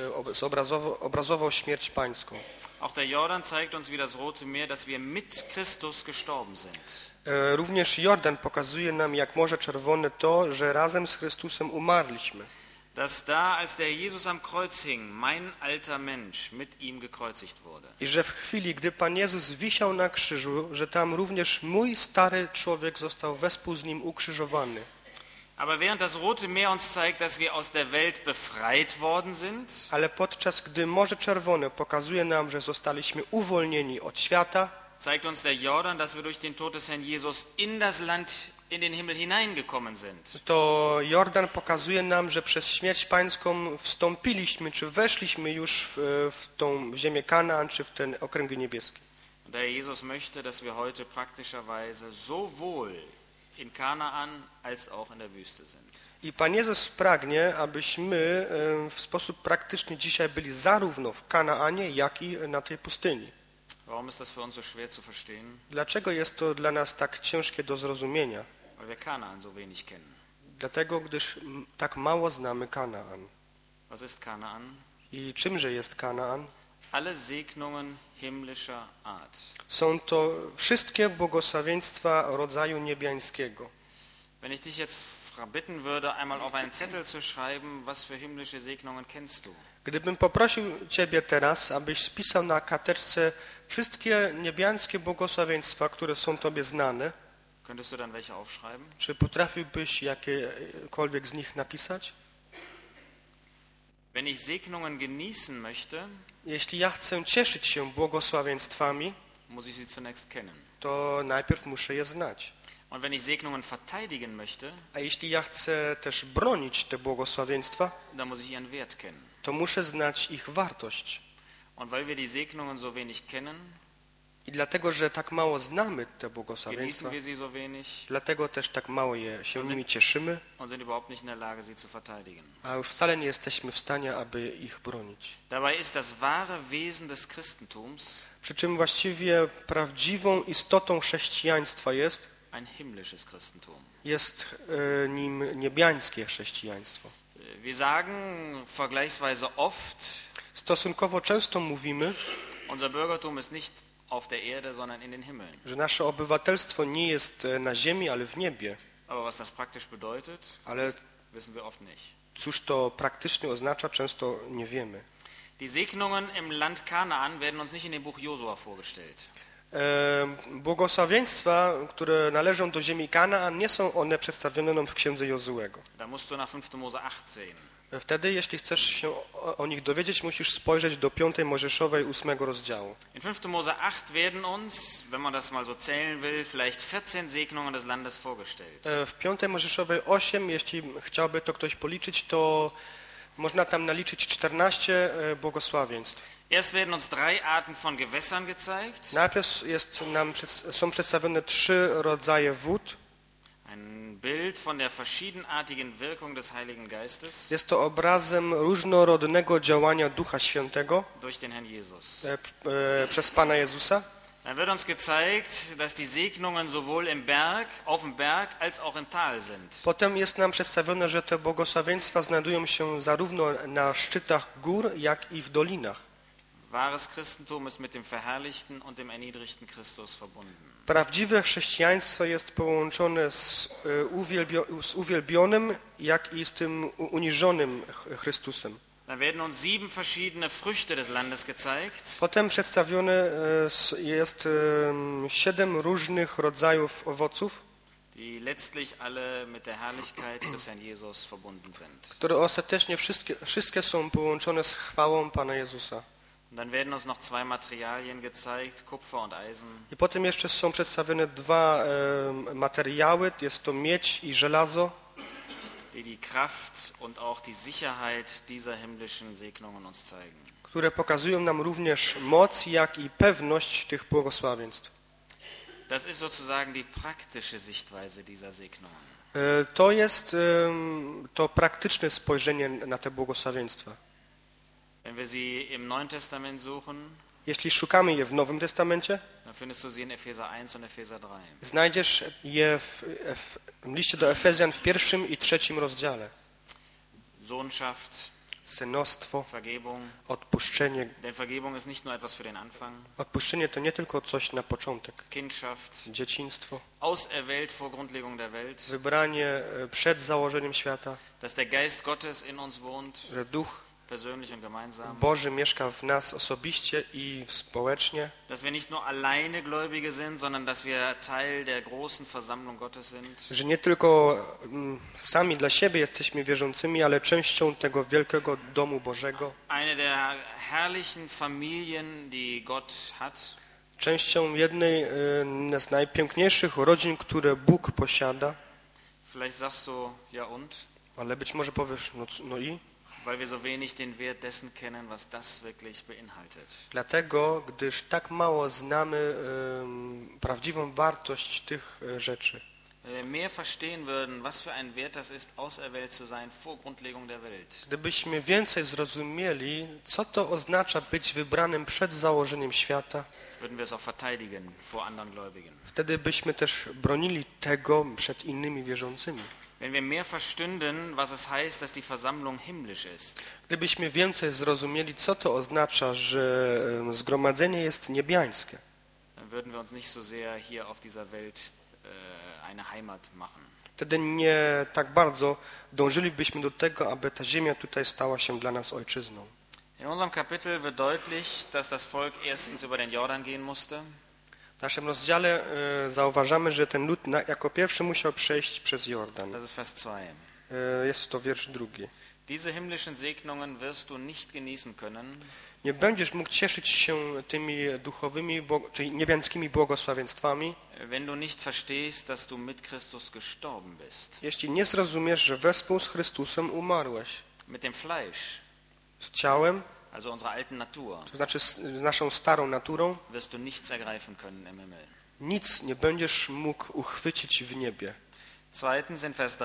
Speaker 2: obrazowo śmierć pańską.
Speaker 1: Auch der Jordan zeigt uns wie das Rote Meer, dass wir mit Christus gestorben sind.
Speaker 2: Również Jordan pokazuje nam, jak Morze Czerwone, to, że razem z Chrystusem umarliśmy.
Speaker 1: Dass da, als der Jesus am Kreuz hing, mein alter Mensch mit ihm gekreuzigt wurde.
Speaker 2: I że w chwili, gdy Pan Jezus wisiał na krzyżu, że tam również mój stary człowiek został wespół z nim ukrzyżowany.
Speaker 1: Aber während das Rote Meer uns zeigt, dass wir aus der Welt befreit worden sind,
Speaker 2: Ale podczas gdy Morze Czerwone pokazuje nam, że zostaliśmy uwolnieni od świata,
Speaker 1: zeigt uns der Jordan, dass wir durch den Tod des Herrn Jesus in das Land, in den Himmel hineingekommen sind.
Speaker 2: to Jordan pokazuje nam, że przez śmierć pańską wstąpiliśmy, czy weszliśmy już w tą ziemię Kanaan, czy w ten okręgi niebieskie.
Speaker 1: Und der Jesus möchte, dass wir heute praktischerweise sowohl in Kanaan als auch in der Wüste sind.
Speaker 2: I Pan Jezus pragnie, abyśmy w sposób praktyczny dzisiaj byli zarówno w Kanaanie, jak i na tej pustyni.
Speaker 1: Warum ist das für uns so schwer zu verstehen?
Speaker 2: Dlaczego jest to dla nas tak ciężkie do zrozumienia?
Speaker 1: Weil wir Kanaan so wenig kennen.
Speaker 2: Dlatego, gdyż tak mało znamy Kanaan.
Speaker 1: Was ist Kanaan?
Speaker 2: I czymże jest Kanaan?
Speaker 1: Alle Segnungen himmlischer Art.
Speaker 2: Są to wszystkie błogosławieństwa rodzaju niebiańskiego.
Speaker 1: Wenn ich dich jetzt bitten würde, einmal auf einen Zettel zu schreiben, was für himmlische Segnungen kennst du?
Speaker 2: Gdybym poprosił Ciebie teraz, abyś spisał na karteczce wszystkie niebiańskie błogosławieństwa, które są Tobie znane,
Speaker 1: Könntest du dann welche aufschreiben?
Speaker 2: czy potrafiłbyś jakiekolwiek z nich napisać?
Speaker 1: Wenn ich Segnungen genießen möchte,
Speaker 2: Jeśli ja chcę cieszyć się błogosławieństwami,
Speaker 1: muss ich sie zunächst kennen.
Speaker 2: to najpierw muszę je znać.
Speaker 1: Und wenn ich Segnungen verteidigen möchte,
Speaker 2: A jeśli ja chcę też bronić te błogosławieństwa,
Speaker 1: dann muss ich ihren Wert kennen.
Speaker 2: to muszę znać ich wartość.
Speaker 1: Und weil wir die Segnungen so wenig kennen,
Speaker 2: I dlatego, że tak mało znamy te
Speaker 1: genießen
Speaker 2: błogosławieństwa,
Speaker 1: wir sie so wenig
Speaker 2: dlatego też tak mało się nimi cieszymy,
Speaker 1: und sind überhaupt nicht in der Lage, sie zu verteidigen.
Speaker 2: a już wcale nie jesteśmy w stanie, aby ich bronić.
Speaker 1: Dabei ist das wahre Wesen des Christentums
Speaker 2: Przy czym właściwie prawdziwą istotą chrześcijaństwa
Speaker 1: ein himmlisches Christentum.
Speaker 2: jest nim niebiańskie chrześcijaństwo.
Speaker 1: Wir sagen vergleichsweise oft,
Speaker 2: Stosunkowo często mówimy,
Speaker 1: unser Bürgertum ist nicht auf der Erde, sondern in den Himmeln.
Speaker 2: że nasze obywatelstwo nie jest na ziemi, ale w niebie.
Speaker 1: Aber was das praktisch bedeutet,
Speaker 2: Ale
Speaker 1: wissen wir oft nicht.
Speaker 2: cóż to praktycznie oznacza, często nie wiemy.
Speaker 1: Die Segnungen im Land Kanaan werden uns nicht in dem Buch Josua vorgestellt.
Speaker 2: Błogosławieństwa, które należą do ziemi Kanaan, nie są one przedstawione nam w księdze Jozuego.
Speaker 1: Da musst du nach 5. Mose 8 sehen.
Speaker 2: Wtedy, jeśli chcesz się o nich dowiedzieć, musisz spojrzeć do 5 Mojżeszowej 8 rozdziału.
Speaker 1: In 5. Mose 8 werden uns, wenn man das mal so zählen will, vielleicht 14 Segnungen des Landes vorgestellt.
Speaker 2: W 5 Mojżeszowej 8, jeśli chciałby to ktoś policzyć, to można tam naliczyć 14 błogosławieństw.
Speaker 1: Erst werden uns 3 Arten von Gewässern gezeigt.
Speaker 2: Najpierw są przedstawione 3 rodzaje wód.
Speaker 1: Ein Bild von der verschiedenartigen Wirkung des Heiligen Geistes
Speaker 2: Jest to obrazem różnorodnego działania Ducha Świętego
Speaker 1: durch den Herrn Jesus.
Speaker 2: Przez Pana Jezusa.
Speaker 1: Dann wird uns gezeigt, dass die Segnungen sowohl auf dem Berg als auch im Tal sind.
Speaker 2: Potem jest nam przedstawione, że te błogosławieństwa znajdują się zarówno na szczytach gór, jak i w dolinach.
Speaker 1: Wahres Christentum ist mit dem verherrlichten und dem erniedrigten Christus verbunden.
Speaker 2: Prawdziwe chrześcijaństwo jest połączone z uwielbionym, jak i z tym uniżonym Chrystusem.
Speaker 1: Dann werden uns 7 verschiedene Früchte des Landes gezeigt.
Speaker 2: Potem przedstawione jest 7 różnych rodzajów owoców,
Speaker 1: die letztlich alle mit der Herrlichkeit des Herrn Jesus verbunden sind.
Speaker 2: które ostatecznie wszystkie są połączone z chwałą Pana Jezusa.
Speaker 1: Und dann werden uns noch 2 Materialien gezeigt, Kupfer und Eisen,
Speaker 2: I potem jeszcze są przedstawione 2 materiały, jest to miedź i żelazo,
Speaker 1: die die Kraft und auch die Sicherheit dieser himmlischen Segnungen uns zeigen.
Speaker 2: które pokazują nam również moc, jak i pewność tych błogosławieństw.
Speaker 1: Das ist sozusagen die praktische Sichtweise dieser Segnungen.
Speaker 2: To jest to praktyczne spojrzenie na te błogosławieństwa.
Speaker 1: Wenn wir sie im Neuen Testament suchen,
Speaker 2: Jeśli szukamy je w Nowym Testamencie,
Speaker 1: dann findest du sie in Epheser 1 und Epheser 3.
Speaker 2: znajdziesz je w liście do Efezjan w 1 i 3 rozdziale.
Speaker 1: Sohnschaft,
Speaker 2: Synostwo,
Speaker 1: Vergebung.
Speaker 2: odpuszczenie.
Speaker 1: Denn Vergebung ist nicht nur etwas für den Anfang.
Speaker 2: Odpuszczenie to nie tylko coś na początek.
Speaker 1: Kindschaft,
Speaker 2: Dzieciństwo,
Speaker 1: auserwählt vor Grundlegung der Welt,
Speaker 2: wybranie przed założeniem świata,
Speaker 1: dass der Geist Gottes in uns wohnt,
Speaker 2: że Duch
Speaker 1: persönlich und gemeinsam,
Speaker 2: Boży mieszka w nas osobiście i społecznie,
Speaker 1: dass wir nicht nur alleine Gläubige sind, sondern dass wir Teil der großen Versammlung Gottes sind,
Speaker 2: że nie tylko sami dla siebie jesteśmy wierzącymi, ale częścią tego wielkiego domu Bożego,
Speaker 1: eine der herrlichen Familien, die Gott hat,
Speaker 2: częścią jednej z najpiękniejszych rodzin, które Bóg posiada.
Speaker 1: Vielleicht sagst du, ja und?
Speaker 2: Ale być może powiesz, no i?
Speaker 1: Weil wir so wenig den Wert dessen kennen, was das wirklich beinhaltet.
Speaker 2: Dlatego, gdyż tak mało znamy prawdziwą wartość tych rzeczy.
Speaker 1: Mehr verstehen würden, was für ein Wert das ist, auserwählt zu sein vor Grundlegung der Welt.
Speaker 2: Gdybyśmy więcej zrozumieli, co to oznacza być wybranym przed założeniem świata,
Speaker 1: Würden wir es auch verteidigen vor anderen Gläubigen.
Speaker 2: wtedy byśmy też bronili tego przed innymi wierzącymi.
Speaker 1: Wenn wir mehr verstünden, was es heißt, dass die Versammlung himmlisch ist,
Speaker 2: Gdybyśmy więcej zrozumieli, co to oznacza, że zgromadzenie jest niebiańskie,
Speaker 1: dann würden wir uns nicht so sehr hier auf dieser Welt eine Heimat machen.
Speaker 2: wtedy nie tak bardzo dążylibyśmy do tego, aby ta ziemia tutaj stała się dla nas ojczyzną.
Speaker 1: In unserem Kapitel wird deutlich, dass das Volk erstens über den Jordan gehen musste.
Speaker 2: W naszym rozdziale zauważamy, że ten lud jako pierwszy musiał przejść przez Jordan.
Speaker 1: Das ist Vers 2.
Speaker 2: Jest to wiersz 2.
Speaker 1: Diese himmlischen Segnungen wirst du nicht genießen können,
Speaker 2: Nie będziesz mógł cieszyć się tymi duchowymi, czyli niebiańskimi błogosławieństwami,
Speaker 1: wenn du nicht verstehst, dass du mit Christus gestorben bist.
Speaker 2: jeśli nie zrozumiesz, że wespół z Chrystusem umarłeś.
Speaker 1: Mit dem Fleisch,
Speaker 2: Z ciałem,
Speaker 1: also unserer alten Natur,
Speaker 2: to znaczy z naszą starą naturą,
Speaker 1: wirst du nichts ergreifen können im Himmel.
Speaker 2: nic nie będziesz mógł uchwycić w niebie.
Speaker 1: Zweitens in Vers 3,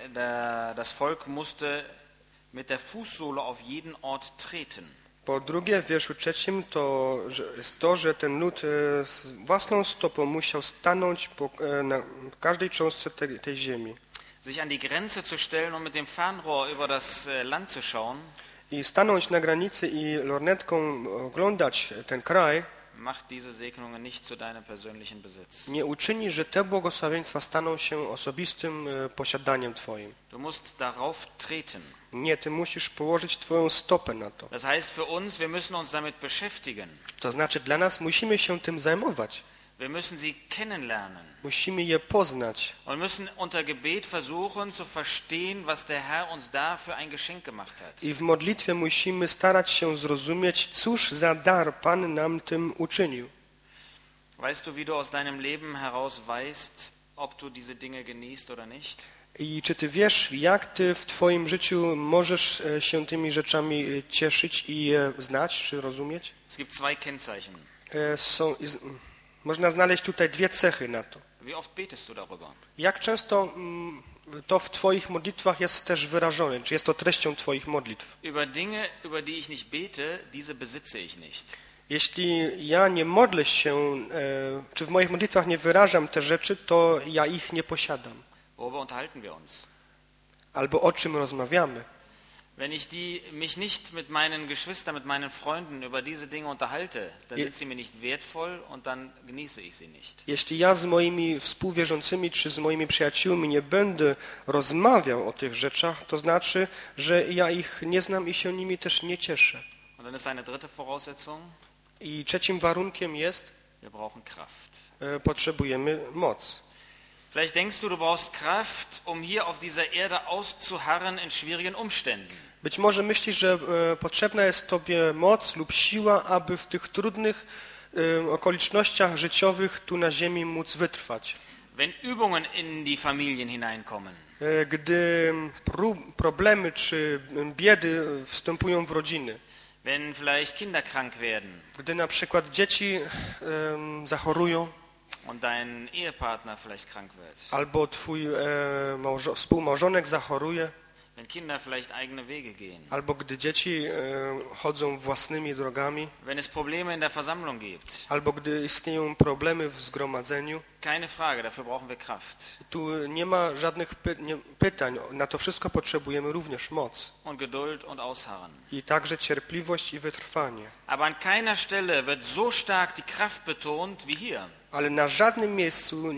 Speaker 1: das Volk musste mit der Fußsohle auf jeden Ort treten.
Speaker 2: Po drugie, w wierszu 3 to jest to, że ten lud z własną stopą musiał stanąć na każdej cząstce tej ziemi.
Speaker 1: Sich an die Grenze zu stellen und mit dem Fernrohr über das Land zu schauen,
Speaker 2: I stanąć na granicy i lornetką oglądać ten kraj
Speaker 1: macht diese Segnungen nicht zu deinem persönlichen Besitz.
Speaker 2: nie uczyni, że te błogosławieństwa staną się osobistym posiadaniem twoim.
Speaker 1: Du musst darauf treten.
Speaker 2: Nie, ty musisz położyć twoją stopę na to.
Speaker 1: Das heißt für uns, wir müssen uns damit beschäftigen.
Speaker 2: To znaczy dla nas musimy się tym zajmować.
Speaker 1: Wir müssen sie kennenlernen
Speaker 2: Musimy je poznać.
Speaker 1: und müssen unter Gebet versuchen zu verstehen, was der Herr uns da für ein Geschenk gemacht hat.
Speaker 2: I w modlitwie musimy starać się zrozumieć, cóż za dar Pan nam tym uczynił.
Speaker 1: Weißt du, wie du aus deinem Leben heraus weißt, ob du diese Dinge genießt oder nicht?
Speaker 2: I czy ty wiesz, jak ty w twoim życiu możesz się tymi rzeczami cieszyć i je znać, czy rozumieć?
Speaker 1: Es gibt zwei Kennzeichen.
Speaker 2: Można znaleźć tutaj dwie cechy na to.
Speaker 1: Wie oft betest du darüber?
Speaker 2: Jak często to w twoich modlitwach jest też wyrażone, czy jest to treścią twoich modlitw?
Speaker 1: Über Dinge, über die ich nicht bete, diese besitze ich nicht.
Speaker 2: Jeśli ja nie modlę się, czy w moich modlitwach nie wyrażam te rzeczy, to ja ich nie posiadam.
Speaker 1: Worüber unterhalten wir uns?
Speaker 2: Albo o czym rozmawiamy.
Speaker 1: Wenn ich mich nicht mit meinen Geschwistern, mit meinen Freunden über diese Dinge unterhalte, dann sind sie mir nicht wertvoll und dann genieße ich sie nicht.
Speaker 2: Jeśli ja z moimi współwierzącymi czy z moimi przyjaciółmi nie będę rozmawiał o tych rzeczach, to znaczy, że ja ich nie znam i się nimi też nie cieszę.
Speaker 1: Und dann ist eine dritte Voraussetzung,
Speaker 2: I trzecim warunkiem jest,
Speaker 1: wir brauchen Kraft.
Speaker 2: potrzebujemy moc.
Speaker 1: Vielleicht denkst du, du brauchst Kraft, um hier auf dieser Erde auszuharren in schwierigen Umständen.
Speaker 2: Być może myślisz, że potrzebna jest tobie moc lub siła, aby w tych trudnych okolicznościach życiowych tu na ziemi móc wytrwać.
Speaker 1: Wenn Übungen in die Familien hineinkommen,
Speaker 2: Gdy problemy czy biedy wstępują w rodziny,
Speaker 1: wenn vielleicht Kinder krank werden
Speaker 2: gdy na przykład dzieci zachorują,
Speaker 1: und dein Ehepartner vielleicht krank wird,
Speaker 2: albo twój współmałżonek zachoruje,
Speaker 1: wenn Kinder vielleicht eigene Wege gehen,
Speaker 2: albo gdy dzieci chodzą własnymi drogami,
Speaker 1: wenn es Probleme in der Versammlung gibt,
Speaker 2: albo gdy istnieją problemy w zgromadzeniu.
Speaker 1: keine Frage, dafür brauchen wir Kraft
Speaker 2: Tu nie ma żadnych pytań, na to wszystko potrzebujemy również moc
Speaker 1: und Geduld und Ausharren.
Speaker 2: i także cierpliwość i wytrwanie.
Speaker 1: Aber an keiner Stelle wird so stark die Kraft betont wie hier.
Speaker 2: Ale na żadnym miejscu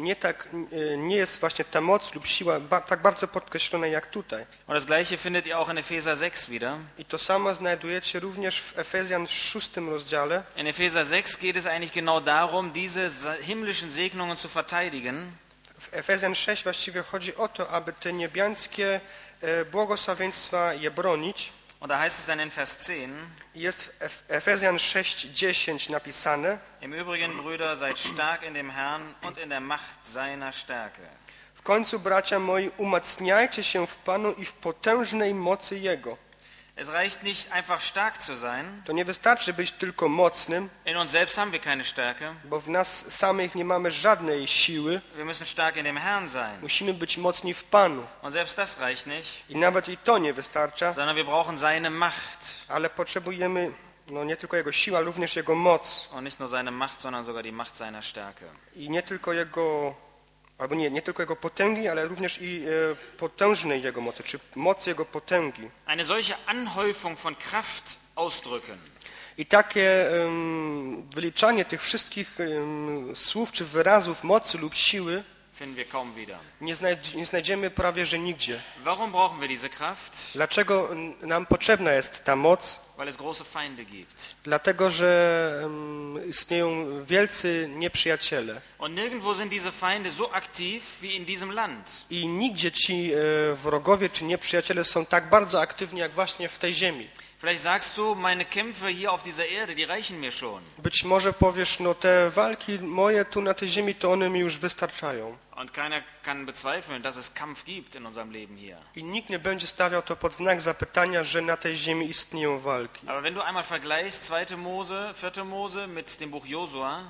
Speaker 2: nie jest właśnie ta moc lub siła tak bardzo podkreślona jak tutaj.
Speaker 1: Und das Gleiche findet ihr auch in Epheser 6 wieder.
Speaker 2: I to samo znajdujecie również w Efezjan 6 rozdziale.
Speaker 1: In Epheser 6 geht es eigentlich genau darum, diese himmlischen Segnungen zu verteidigen.
Speaker 2: W Efezjan 6 właściwie chodzi o to, aby te niebiańskie błogosławieństwa je bronić.
Speaker 1: Und da heißt es dann in Vers 10,
Speaker 2: Jest w Efezjan 6:10 napisane:
Speaker 1: im Übrigen, Brüder, seid stark in dem Herrn und in der Macht seiner Stärke.
Speaker 2: W końcu, bracia moi, umacniajcie się w Panu i w potężnej mocy Jego.
Speaker 1: Es reicht nicht einfach stark zu sein.
Speaker 2: To nie wystarczy być tylko mocnym,
Speaker 1: In uns selbst haben wir keine Stärke.
Speaker 2: bo w nas samych nie mamy żadnej siły.
Speaker 1: Wir müssen stark in dem Herrn sein.
Speaker 2: Musimy być mocni w Panu.
Speaker 1: Und selbst das reicht nicht,
Speaker 2: I nawet i to nie wystarcza,
Speaker 1: sondern wir brauchen seine Macht.
Speaker 2: ale potrzebujemy nie tylko Jego siły, ale również Jego moc.
Speaker 1: Und nicht nur seine Macht, sondern sogar die Macht seiner Stärke.
Speaker 2: I nie tylko Jego albo nie tylko Jego potęgi, ale również i potężnej Jego mocy, czy mocy Jego potęgi.
Speaker 1: Eine solche Anhäufung von Kraft ausdrücken.
Speaker 2: I takie wyliczanie tych wszystkich słów czy wyrazów mocy lub siły
Speaker 1: Finden wir kaum wieder.
Speaker 2: nie znajdziemy prawie że nigdzie.
Speaker 1: Warum brauchen wir diese Kraft?
Speaker 2: Dlaczego nam potrzebna jest ta moc?
Speaker 1: Weil es große Feinde gibt.
Speaker 2: Dlatego, że istnieją wielcy nieprzyjaciele.
Speaker 1: Und nirgendwo sind diese Feinde so aktiv wie in diesem Land.
Speaker 2: I nigdzie ci wrogowie czy nieprzyjaciele są tak bardzo aktywni jak właśnie w tej ziemi.
Speaker 1: Vielleicht sagst du, meine Kämpfe hier auf dieser Erde, die reichen mir schon.
Speaker 2: Być może powiesz, no te walki moje tu na tej ziemi, to one mi już wystarczają.
Speaker 1: Und keiner kann bezweifeln, dass es Kampf gibt in unserem Leben hier.
Speaker 2: I nikt nie będzie stawiał to pod znak zapytania, że na tej ziemi istnieją walki.
Speaker 1: Aber wenn du einmal vergleichst 2. Mose, 4. Mose mit dem Buch Josua,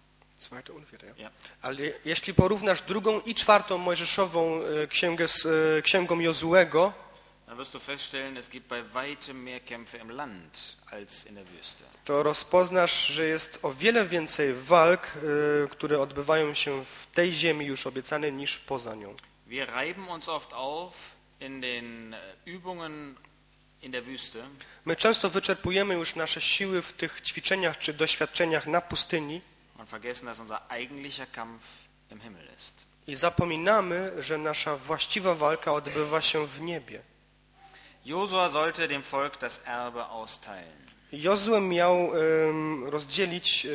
Speaker 2: Ja. Ale jeśli porównasz 2. i 4. Mojżeszową księgę z księgą Jozuego,
Speaker 1: dann wirst du feststellen, es gibt bei weitem mehr Kämpfe im Land als in der Wüste.
Speaker 2: to rozpoznasz, że jest o wiele więcej walk, które odbywają się w tej ziemi już obiecanej, niż poza nią.
Speaker 1: Wir reiben uns oft auf in den Übungen in der Wüste.
Speaker 2: My często wyczerpujemy już nasze siły w tych ćwiczeniach czy doświadczeniach na pustyni
Speaker 1: Und vergessen, dass unser eigentlicher Kampf im Himmel ist.
Speaker 2: i zapominamy, że nasza właściwa walka odbywa się w niebie.
Speaker 1: Josua sollte dem Volk das Erbe austeilen.
Speaker 2: Jozue miał rozdzielić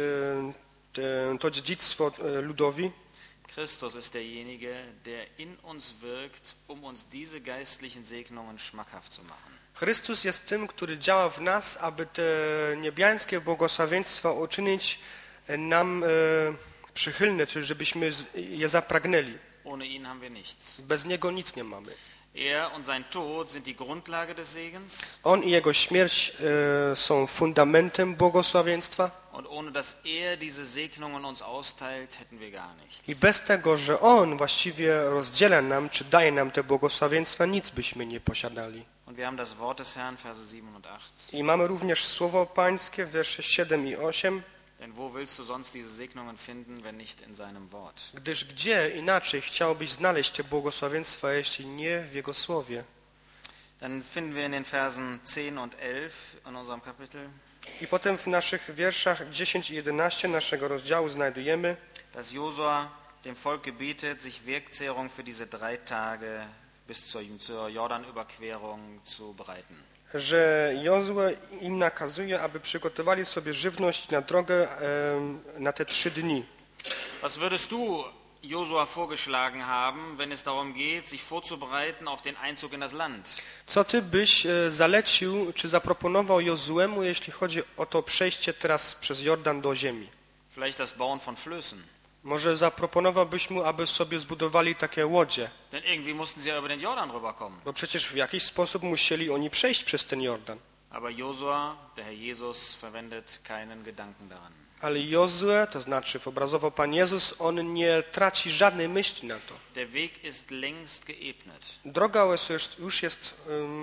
Speaker 2: to dziedzictwo ludowi.
Speaker 1: Christus ist derjenige, der in uns wirkt, uns diese geistlichen Segnungen schmackhaft zu machen.
Speaker 2: Chrystus jest tym, który działa w nas, aby te niebiańskie błogosławieństwa uczynić nam przychylne, czyli żebyśmy je zapragnęli.
Speaker 1: Ohne ihn haben wir nichts.
Speaker 2: Bez Niego nic nie mamy.
Speaker 1: Er und sein Tod sind die Grundlage des Segens.
Speaker 2: On i Jego śmierć są fundamentem błogosławieństwa.
Speaker 1: Und ohne dass er diese Segnungen uns austeilt, hätten wir gar nichts.
Speaker 2: I bez tego, że On właściwie rozdziela nam, czy daje nam te błogosławieństwa, nic byśmy nie posiadali.
Speaker 1: Und wir haben das Wort des Herrn, Verse 7 und 8.
Speaker 2: I mamy również słowo Pańskie, wiersze 7 i 8.
Speaker 1: Denn wo willst du sonst diese Segnungen finden, wenn nicht in seinem Wort?
Speaker 2: Gdyż gdzie inaczej chciałbyś znaleźć te błogosławieństwa, jeśli nie w Jego słowie?
Speaker 1: Dann finden wir in den Versen 10 und 11 in unserem Kapitel,
Speaker 2: I potem w naszych wierszach 10 i 11 naszego rozdziału znajdujemy,
Speaker 1: dass Josua dem Volk gebietet, sich Wegzehrung für diese 3 Tage bis zur Jordanüberquerung zu bereiten.
Speaker 2: że Jozue im nakazuje, aby przygotowali sobie żywność na drogę na te 3 dni.
Speaker 1: Was würdest du Josua vorgeschlagen haben, wenn es darum geht, sich vorzubereiten auf den Einzug in das Land?
Speaker 2: Co ty byś zalecił, czy zaproponował Jozuemu, jeśli chodzi o to przejście teraz przez Jordan do ziemi?
Speaker 1: Vielleicht das Bauen von Flößen.
Speaker 2: Może zaproponowałbyś mu, aby sobie zbudowali takie łodzie,
Speaker 1: Denn irgendwie mussten sie ja über den Jordan rüberkommen.
Speaker 2: bo przecież w jakiś sposób musieli oni przejść przez ten Jordan.
Speaker 1: Aber Josua, der Herr Jesus, verwendet keinen Gedanken daran.
Speaker 2: Ale Jozue, to znaczy obrazowo Pan Jezus, on nie traci żadnej myśli na to.
Speaker 1: Der Weg ist längst geebnet.
Speaker 2: Droga już jest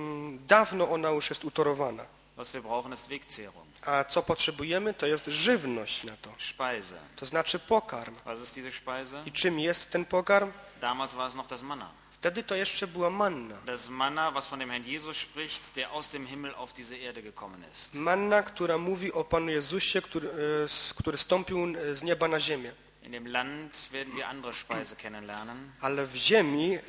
Speaker 2: dawno ona już jest utorowana.
Speaker 1: Was wir brauchen, ist Wegzehrung,
Speaker 2: A co potrzebujemy, to jest żywność na to.
Speaker 1: Speise.
Speaker 2: To znaczy pokarm.
Speaker 1: Was ist diese Speise?
Speaker 2: I czym jest ten pokarm?
Speaker 1: Damals war es noch das Manna.
Speaker 2: Wtedy to jeszcze była manna.
Speaker 1: Das Manna, was von dem Herrn Jesus spricht, der aus dem Himmel auf diese Erde gekommen ist.
Speaker 2: Manna, która mówi o Panu Jezusie, który stąpił z nieba na ziemię.
Speaker 1: In dem Land werden wir andere Speise kennenlernen.
Speaker 2: Ale w ziemi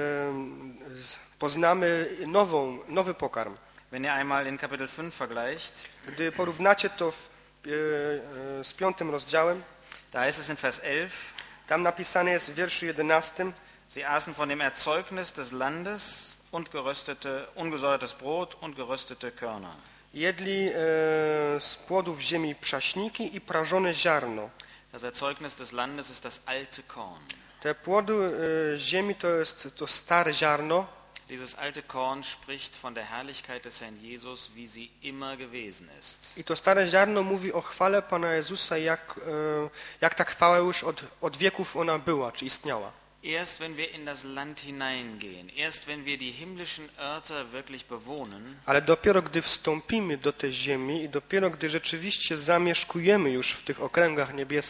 Speaker 2: poznamy nowy pokarm.
Speaker 1: Wenn ihr einmal in Kapitel 5 vergleicht,
Speaker 2: Gdy porównacie to z 5 rozdziałem,
Speaker 1: da heißt es in Vers 11,
Speaker 2: tam napisane jest w wierszu 11:
Speaker 1: sie aßen von dem Erzeugnis des Landes und ungesäuertes Brot und geröstete Körner.
Speaker 2: jedli z płodów ziemi przaśniki i prażone ziarno.
Speaker 1: Das Erzeugnis des Landes ist das alte Korn.
Speaker 2: Te płody ziemi to jest to stare ziarno.
Speaker 1: Dieses alte Korn spricht von der Herrlichkeit des Herrn Jesus, wie sie immer gewesen ist.
Speaker 2: I to stare ziarno mówi o chwale Pana Jezusa, jak ta chwała już od wieków ona była, czy istniała.
Speaker 1: Erst wenn wir in das Land hineingehen, erst wenn wir die himmlischen Örter wirklich bewohnen,
Speaker 2: Ale dopiero gdy wstąpimy do tej ziemi i dopiero gdy rzeczywiście zamieszkujemy już w tych okręgach niebieskich,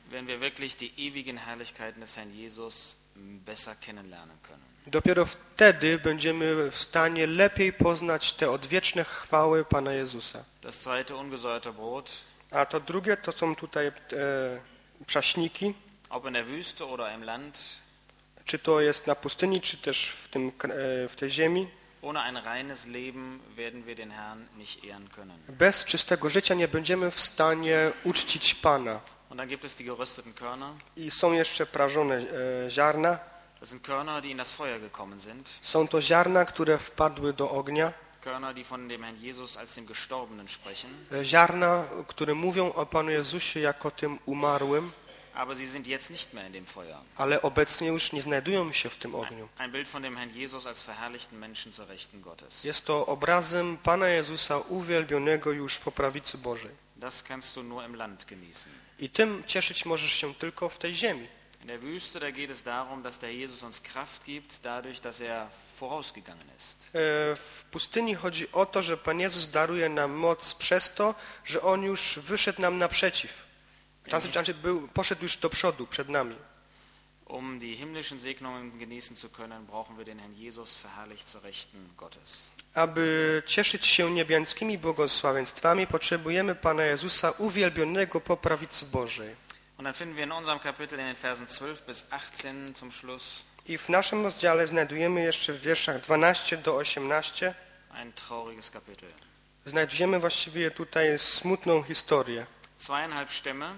Speaker 1: wenn wir wirklich die ewigen Herrlichkeiten des Herrn Jesus besser kennenlernen können.
Speaker 2: Dopiero wtedy będziemy w stanie lepiej poznać te odwieczne chwały Pana Jezusa.
Speaker 1: Das zweite, ungesäuerter Brot,
Speaker 2: A to drugie to są tutaj prześniki,
Speaker 1: ob in der Wüste oder im Land,
Speaker 2: czy to jest na pustyni, czy też w tej ziemi.
Speaker 1: ohne ein reines Leben werden wir den Herrn nicht ehren können.
Speaker 2: Bez czystego życia nie będziemy w stanie uczcić Pana.
Speaker 1: Und dann gibt es die gerösteten Körner.
Speaker 2: I są jeszcze prażone ziarna.
Speaker 1: Das sind Körner, die in das Feuer gekommen sind.
Speaker 2: Są to ziarna, które wpadły do ognia.
Speaker 1: Körner, die von dem Herrn Jesus als dem Gestorbenen sprechen.
Speaker 2: Ziarna, które mówią o Panu Jezusie jako tym umarłym,
Speaker 1: Aber sie sind jetzt nicht mehr in dem Feuer.
Speaker 2: ale obecnie już nie znajdują się w tym ogniu.
Speaker 1: Ein Bild von dem Herrn Jesus als verherrlichten Menschen zur Rechten Gottes.
Speaker 2: Jest to obrazem Pana Jezusa uwielbionego już po prawicy Bożej.
Speaker 1: Das kannst du nur im Land genießen.
Speaker 2: I tym cieszyć możesz się tylko w tej ziemi.
Speaker 1: In der Wüste, da geht es darum, dass der Jesus uns Kraft gibt, dadurch, dass er vorausgegangen ist.
Speaker 2: W pustyni chodzi o to, że Pan Jezus daruje nam moc przez to, że On już wyszedł nam naprzeciw. Znaczy poszedł już do przodu, przed nami.
Speaker 1: Um die himmlischen Segnungen genießen zu können, brauchen wir den Herrn Jesus verherrlicht zur Rechten Gottes.
Speaker 2: Aby cieszyć się niebiańskimi błogosławieństwami, potrzebujemy Pana Jezusa uwielbionego po prawicy Bożej.
Speaker 1: Und dann finden wir in unserem Kapitel in den Versen 12 bis 18 zum Schluss
Speaker 2: I w naszym rozdziale znajdujemy jeszcze w wierszach 12 do 18,
Speaker 1: ein trauriges Kapitel.
Speaker 2: znajdziemy właściwie tutaj smutną historię.
Speaker 1: 2,5 Stämme,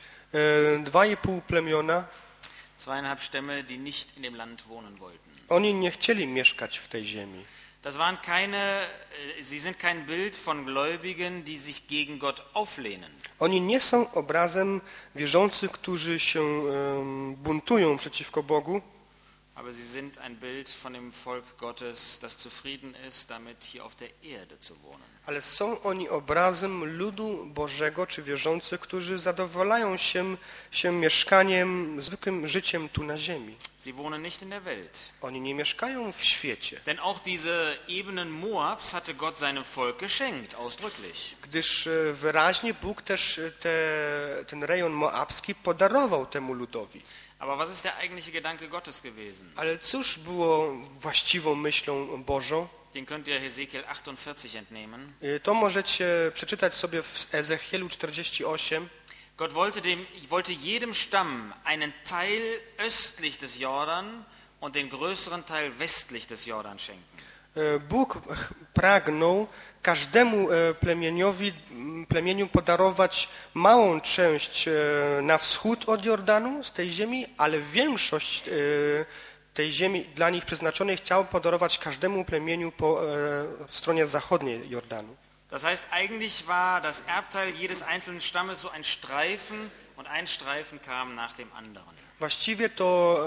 Speaker 2: 2,5 plemiona,
Speaker 1: 2,5 Stämme, die nicht in dem Land wohnen wollten.
Speaker 2: oni nie chcieli mieszkać w tej ziemi.
Speaker 1: Das waren sie sind kein Bild von Gläubigen, die sich gegen Gott auflehnen.
Speaker 2: Oni nie są obrazem wierzących, którzy się buntują przeciwko Bogu,
Speaker 1: Aber sie sind ein Bild von dem Volk Gottes, das zufrieden ist, damit hier auf der Erde zu wohnen.
Speaker 2: ale są oni obrazem ludu Bożego czy wierzących, którzy zadowalają się mieszkaniem, zwykłym życiem tu na ziemi.
Speaker 1: Sie wohnen nicht in der Welt.
Speaker 2: Oni nie mieszkają w świecie,
Speaker 1: Denn auch diese Ebenen Moabs hatte Gott seinem Volk geschenkt, ausdrücklich.
Speaker 2: gdyż wyraźnie Bóg też ten rejon moabski podarował temu ludowi.
Speaker 1: Aber was ist der eigentliche Gedanke Gottes gewesen?
Speaker 2: Ale cóż było właściwą myślą Bożą?
Speaker 1: Den könnt ihr Hesekiel 48 entnehmen.
Speaker 2: To możecie przeczytać sobie w Ezechielu 48.
Speaker 1: Gott wollte jedem Stamm einen Teil östlich des Jordan und den größeren Teil westlich des Jordan schenken.
Speaker 2: Bóg pragnął każdemu plemieniu podarować małą część na wschód od Jordanu z tej ziemi, ale większość tej ziemi dla nich przeznaczonej chciał podarować każdemu plemieniu po stronie zachodniej Jordanu.
Speaker 1: Das heißt, eigentlich war das Erbteil jedes einzelnen Stammes so ein Streifen und ein Streifen kam nach dem anderen.
Speaker 2: Właściwie to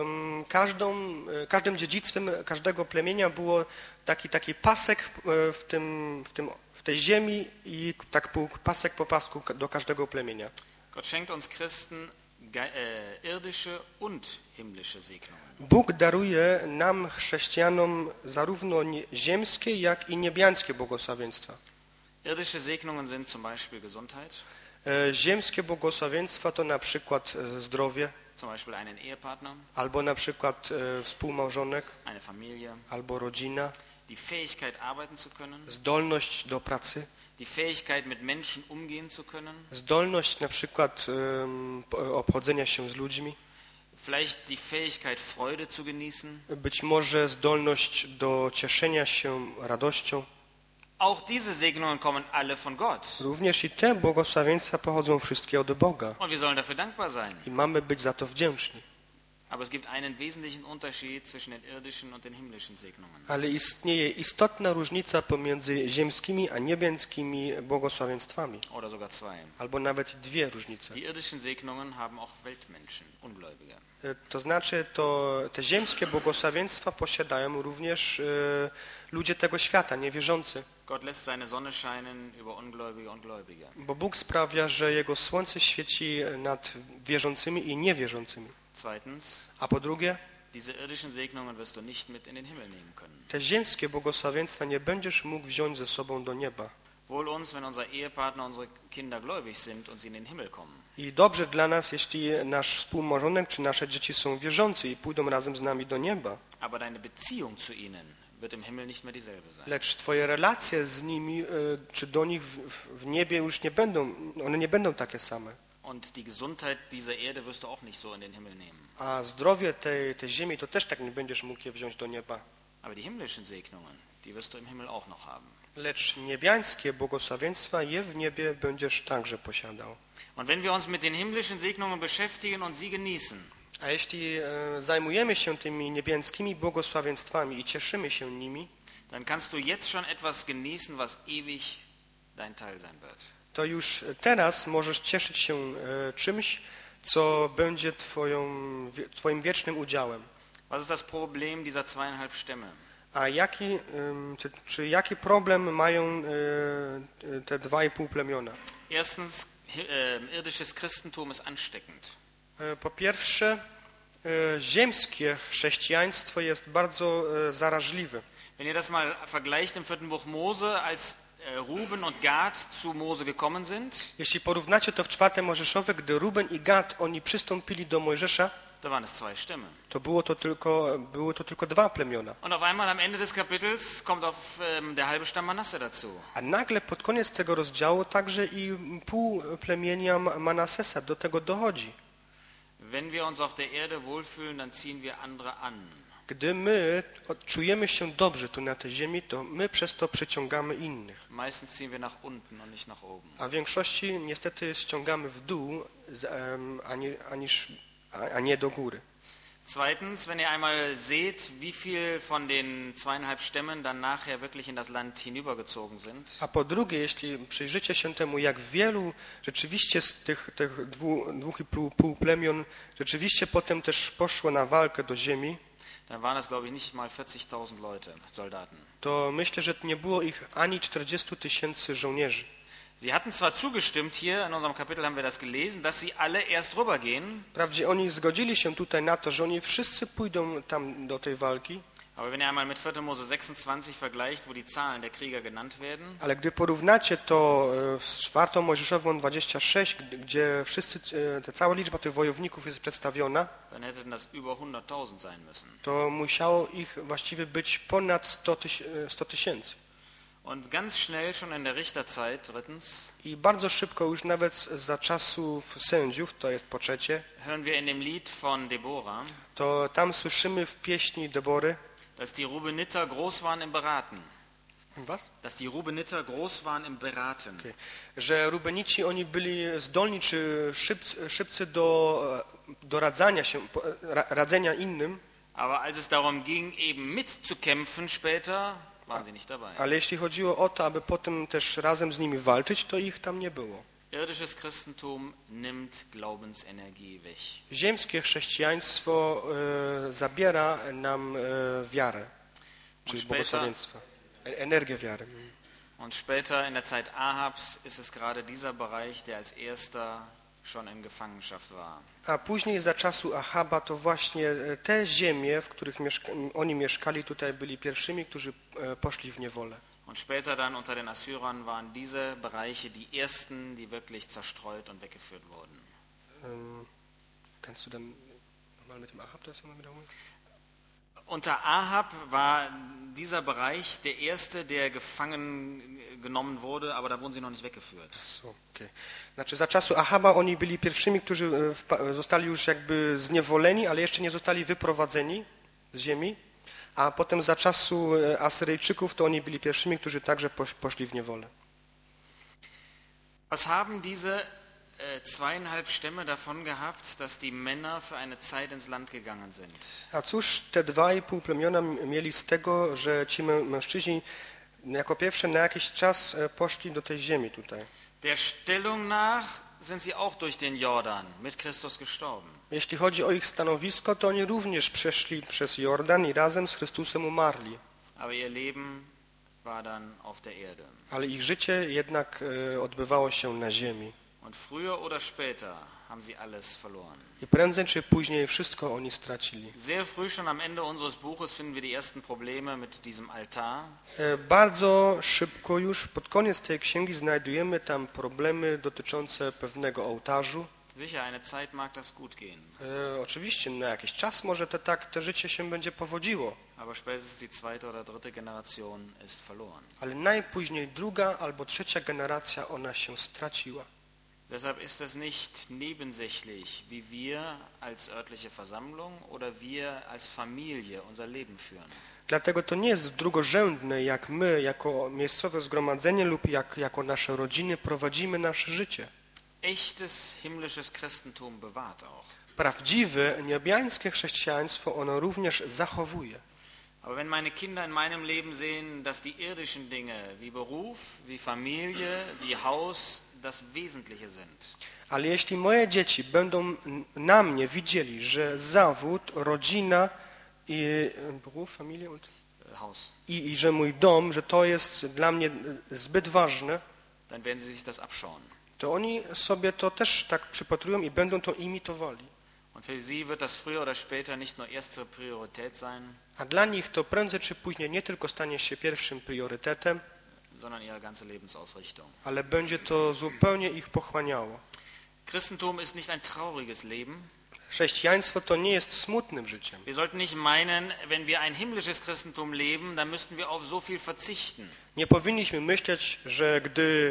Speaker 2: każdym dziedzictwem każdego plemienia było taki pasek w tej ziemi i tak pasek po pasku do każdego plemienia.
Speaker 1: Gott schenkt uns Christen irdische und himmlische Segnungen.
Speaker 2: Bóg daruje nam, chrześcijanom, zarówno ziemskie, jak i niebiańskie błogosławieństwa.
Speaker 1: Irdische Segnungen sind zum Beispiel Gesundheit,
Speaker 2: Ziemskie błogosławieństwa to na przykład zdrowie,
Speaker 1: zum Beispiel einen Ehepartner,
Speaker 2: albo na przykład współmałżonek,
Speaker 1: eine Familie,
Speaker 2: albo rodzina,
Speaker 1: die Fähigkeit, arbeiten zu können,
Speaker 2: zdolność do pracy,
Speaker 1: die Fähigkeit, mit Menschen umgehen zu können,
Speaker 2: zdolność na przykład obchodzenia się z ludźmi,
Speaker 1: vielleicht die Fähigkeit, Freude zu genießen.
Speaker 2: być może zdolność do cieszenia się radością.
Speaker 1: Auch diese Segnungen kommen alle von Gott.
Speaker 2: Również i te błogosławieństwa pochodzą wszystkie od Boga
Speaker 1: Und wir sollen dafür dankbar sein.
Speaker 2: i mamy być za to wdzięczni.
Speaker 1: Aber es gibt einen wesentlichen Unterschied zwischen den irdischen und den himmlischen Segnungen.
Speaker 2: Ale istnieje istotna różnica pomiędzy ziemskimi a niebiańskimi błogosławieństwami,
Speaker 1: Oder sogar zwei.
Speaker 2: albo nawet dwie różnice.
Speaker 1: Die irdischen Segnungen haben auch Weltmenschen, Ungläubige.
Speaker 2: To znaczy, te ziemskie błogosławieństwa posiadają również ludzie tego świata, niewierzący.
Speaker 1: Gott lässt seine Sonne scheinen über Ungläubige und Gläubige.
Speaker 2: Bo Bóg sprawia, że Jego słońce świeci nad wierzącymi i niewierzącymi.
Speaker 1: Zweitens,
Speaker 2: A po drugie,
Speaker 1: diese irdischen Segnungen wirst du nicht mit in den Himmel nehmen können.
Speaker 2: te ziemskie błogosławieństwa nie będziesz mógł wziąć ze sobą do nieba.
Speaker 1: Wohl uns, wenn unser Ehepartner, unsere Kinder gläubig sind und sie in den Himmel kommen.
Speaker 2: I dobrze dla nas, jeśli nasz współmałżonek czy nasze dzieci są wierzący i pójdą razem z nami do nieba.
Speaker 1: Aber deine Beziehung zu ihnen wird im Himmel nicht mehr dieselbe sein.
Speaker 2: Lecz twoje relacje z nimi czy do nich w niebie już nie będą, one nie będą takie same.
Speaker 1: Und die Gesundheit dieser Erde wirst du auch nicht so in den Himmel nehmen.
Speaker 2: A zdrowie tej ziemi to też tak nie będziesz mógł je wziąć do nieba.
Speaker 1: Aber die himmlischen Segnungen, die wirst du im Himmel auch noch haben.
Speaker 2: Lecz niebiańskie błogosławieństwa je w niebie będziesz także posiadał.
Speaker 1: Und wenn wir uns mit den himmlischen Segnungen beschäftigen und sie genießen,
Speaker 2: A jeśli zajmujemy się tymi niebiańskimi błogosławieństwami i cieszymy się nimi,
Speaker 1: dann kannst du jetzt schon etwas genießen, was ewig dein Teil sein wird.
Speaker 2: to już teraz możesz cieszyć się czymś, co będzie twoim wiecznym udziałem.
Speaker 1: Was ist das Problem dieser 2,5 Stämme?
Speaker 2: A jaki problem mają te 2,5 plemiona?
Speaker 1: Erstens, irdisches Christentum ist ansteckend.
Speaker 2: Po pierwsze, ziemskie chrześcijaństwo jest bardzo zaraźliwe.
Speaker 1: Wenn ihr das mal vergleicht im 4. Buch Mose, als Ruben und Gad zu Mose gekommen sind,
Speaker 2: Jeśli porównacie to w 4 Mojżeszowe, gdy Ruben i Gad oni przystąpili do Mojżesza,
Speaker 1: da waren es 2 Stämme.
Speaker 2: to było to tylko 2 plemiona.
Speaker 1: Und auf einmal am Ende des Kapitels kommt der halbe Stamm Manasse dazu.
Speaker 2: A nagle pod koniec tego rozdziału także i pół plemienia Manassesa do tego dochodzi.
Speaker 1: Wenn wir uns auf der Erde wohlfühlen, dann ziehen wir andere an.
Speaker 2: Gdy my czujemy się dobrze tu na tej ziemi, to my przez to przyciągamy innych.
Speaker 1: Meistens ziehen wir nach unten und nicht nach oben.
Speaker 2: A w większości niestety ściągamy w dół, a nie do góry.
Speaker 1: Zweitens, wenn ihr einmal seht, wie viel von den 2,5 Stämmen dann nachher wirklich in das Land hinübergezogen sind,
Speaker 2: A po drugie, jeśli przyjrzycie się temu, jak wielu rzeczywiście z tych 2,5 plemion rzeczywiście potem też poszło na walkę do ziemi,
Speaker 1: dann waren es, glaube ich, nicht mal 40.000 Leute, Soldaten.
Speaker 2: to myślę, że nie było ich ani 40 000 żołnierzy.
Speaker 1: Sie hatten zwar zugestimmt, hier in unserem Kapitel haben wir das gelesen, dass sie alle erst rübergehen,
Speaker 2: Wprawdzie oni zgodzili się tutaj na to, że oni wszyscy pójdą tam do tej walki,
Speaker 1: aber wenn ihr einmal mit 4. Mose 26 vergleicht, wo die Zahlen der Krieger genannt werden,
Speaker 2: ale gdy porównacie to z 4 Mojżeszową 26, gdzie ta cała liczba tych wojowników jest przedstawiona,
Speaker 1: dann hätten das über 100.000 sein müssen.
Speaker 2: to musiało ich właściwie być ponad 100 000.
Speaker 1: Und ganz schnell, schon in der Richterzeit, drittens,
Speaker 2: I bardzo szybko, już nawet za czasów sędziów, to jest po trzecie,
Speaker 1: hören wir in dem Lied von Deborah,
Speaker 2: to tam słyszymy w pieśni Debory,
Speaker 1: dass die Rubeniter groß waren im Beraten.
Speaker 2: Was?
Speaker 1: Dass die Rubeniter groß waren im Beraten.
Speaker 2: Okay. Że Rubenici oni byli zdolni czy szybcy do radzenia się, radzenia innym,
Speaker 1: Aber als es darum ging, eben mitzukämpfen später, waren sie nicht dabei.
Speaker 2: ale jeśli chodziło o to, aby potem też razem z nimi walczyć, to ich tam nie było.
Speaker 1: Irdisches Christentum nimmt Glaubensenergie weg.
Speaker 2: Ziemskie chrześcijaństwo zabiera nam wiarę, czyli błogosławieństwo, energię wiary.
Speaker 1: Und später in der Zeit Ahabs ist es gerade dieser Bereich, der als erster schon in Gefangenschaft war.
Speaker 2: A później za czasu Ahaba to właśnie te ziemie, w których oni mieszkali, tutaj byli pierwszymi, którzy poszli w niewolę.
Speaker 1: Und später dann unter den Assyrern waren diese Bereiche die ersten, die wirklich zerstreut und weggeführt wurden.
Speaker 2: Kannst du dann nochmal mit dem Ahab das nochmal wiederholen?
Speaker 1: Unter Ahab war dieser Bereich der erste, der gefangen genommen wurde, aber da wurden sie noch nicht weggeführt.
Speaker 2: So, okay. Znaczy za czasu Ahaba oni byli pierwszymi, którzy zostali już jakby zniewoleni, ale jeszcze nie zostali wyprowadzeni z ziemi, a potem za czasu Asyryjczyków to oni byli pierwszymi, którzy także poszli w niewolę.
Speaker 1: Was haben diese 2,5 Stämme davon gehabt, dass die Männer für eine Zeit ins Land gegangen sind?
Speaker 2: A cóż te 2,5 plemiona mieli z tego, że ci mężczyźni jako pierwsze na jakiś czas poszli do tej ziemi tutaj?
Speaker 1: Der Stellung nach sind sie auch durch den Jordan mit Christus gestorben.
Speaker 2: Jeśli chodzi o ich stanowisko, to oni również przeszli przez Jordan i razem z Chrystusem umarli.
Speaker 1: Aber ihr Leben war dann auf der Erde.
Speaker 2: Ale ich życie jednak odbywało się na ziemi.
Speaker 1: Und früher oder später haben sie alles verloren.
Speaker 2: I prędzej czy później wszystko oni stracili.
Speaker 1: Sehr früh schon am Ende unseres Buches finden wir die ersten Probleme mit diesem Altar.
Speaker 2: Bardzo szybko już pod koniec tej księgi znajdujemy tam problemy dotyczące pewnego ołtarzu.
Speaker 1: Sicher, eine Zeit mag das gut gehen.
Speaker 2: Oczywiście na jakiś czas może to życie się będzie powodziło.
Speaker 1: Aber spätestens die zweite oder dritte Generation ist verloren.
Speaker 2: Ale najpóźniej druga albo trzecia generacja ona się straciła.
Speaker 1: Deshalb ist es nicht nebensächlich, wie wir als örtliche Versammlung oder wir als Familie unser Leben führen.
Speaker 2: Dlatego to nie jest drugorzędne, jak my, jako miejscowe zgromadzenie lub jako nasze rodziny prowadzimy nasze życie.
Speaker 1: Echtes himmlisches Christentum bewahrt auch.
Speaker 2: Prawdziwe, niebiańskie chrześcijaństwo ono również zachowuje.
Speaker 1: Aber wenn meine Kinder in meinem Leben sehen, dass die irdischen Dinge wie Beruf, wie Familie, wie Haus das Wesentliche sind.
Speaker 2: Ale jeśli moje dzieci będą na mnie widzieli, że zawód, rodzina i Beruf, Familie
Speaker 1: Haus.
Speaker 2: I że mój dom, że to jest dla mnie zbyt ważne,
Speaker 1: Dann werden sie sich das abschauen.
Speaker 2: to oni sobie to też tak przypatrują i będą to imitowali.
Speaker 1: Und für sie wird das früher oder später nicht nur erste Priorität sein,
Speaker 2: A dla nich to prędzej czy później nie tylko stanie się pierwszym priorytetem,
Speaker 1: sondern ihre ganze Lebensausrichtung.
Speaker 2: ale będzie to zupełnie ich pochłaniało.
Speaker 1: Christentum ist nicht ein trauriges Leben.
Speaker 2: Chrześcijaństwo to nie jest smutnym życiem.
Speaker 1: Wir sollten nicht meinen, wenn wir ein himmlisches Christentum leben, dann müssten wir auf so viel verzichten.
Speaker 2: Nie powinniśmy myśleć, że gdy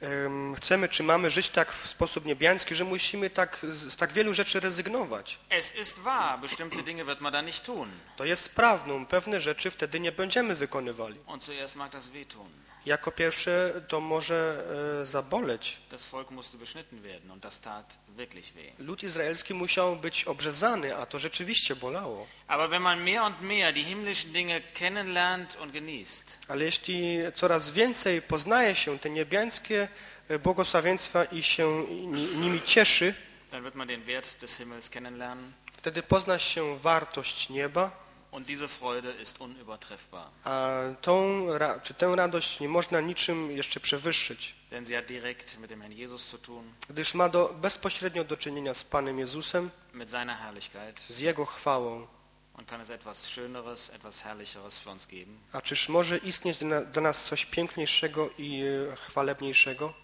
Speaker 2: chcemy czy mamy żyć tak w sposób niebiański, że musimy z tak wielu rzeczy rezygnować.
Speaker 1: Es ist wahr, bestimmte Dinge wird man da nicht tun.
Speaker 2: To jest prawdą, pewne rzeczy wtedy nie będziemy wykonywali.
Speaker 1: Und zuerst mag das wehtun.
Speaker 2: Jako pierwsze to może zaboleć.
Speaker 1: Das Volk musste beschnitten werden und das tat wirklich weh.
Speaker 2: Lud izraelski musiał być obrzezany, a to rzeczywiście bolało.
Speaker 1: Aber wenn man mehr und mehr die himmlischen Dinge kennenlernt und genießt,
Speaker 2: Ale jeśli coraz więcej poznaje się te niebiańskie błogosławieństwa i się nimi cieszy,
Speaker 1: dann wird man den Wert des Himmels kennenlernen.
Speaker 2: wtedy pozna się wartość nieba.
Speaker 1: Und diese Freude ist unübertreffbar.
Speaker 2: A tę radość nie można niczym jeszcze przewyższyć,
Speaker 1: Denn sie hat direkt mit dem Herrn Jesus zu tun,
Speaker 2: gdyż ma bezpośrednio do czynienia z Panem Jezusem,
Speaker 1: mit seiner Herrlichkeit.
Speaker 2: z Jego chwałą.
Speaker 1: Und kann es etwas Schöneres, etwas Herrlicheres für uns geben?
Speaker 2: A czyż może istnieć dla nas coś piękniejszego i chwalebniejszego?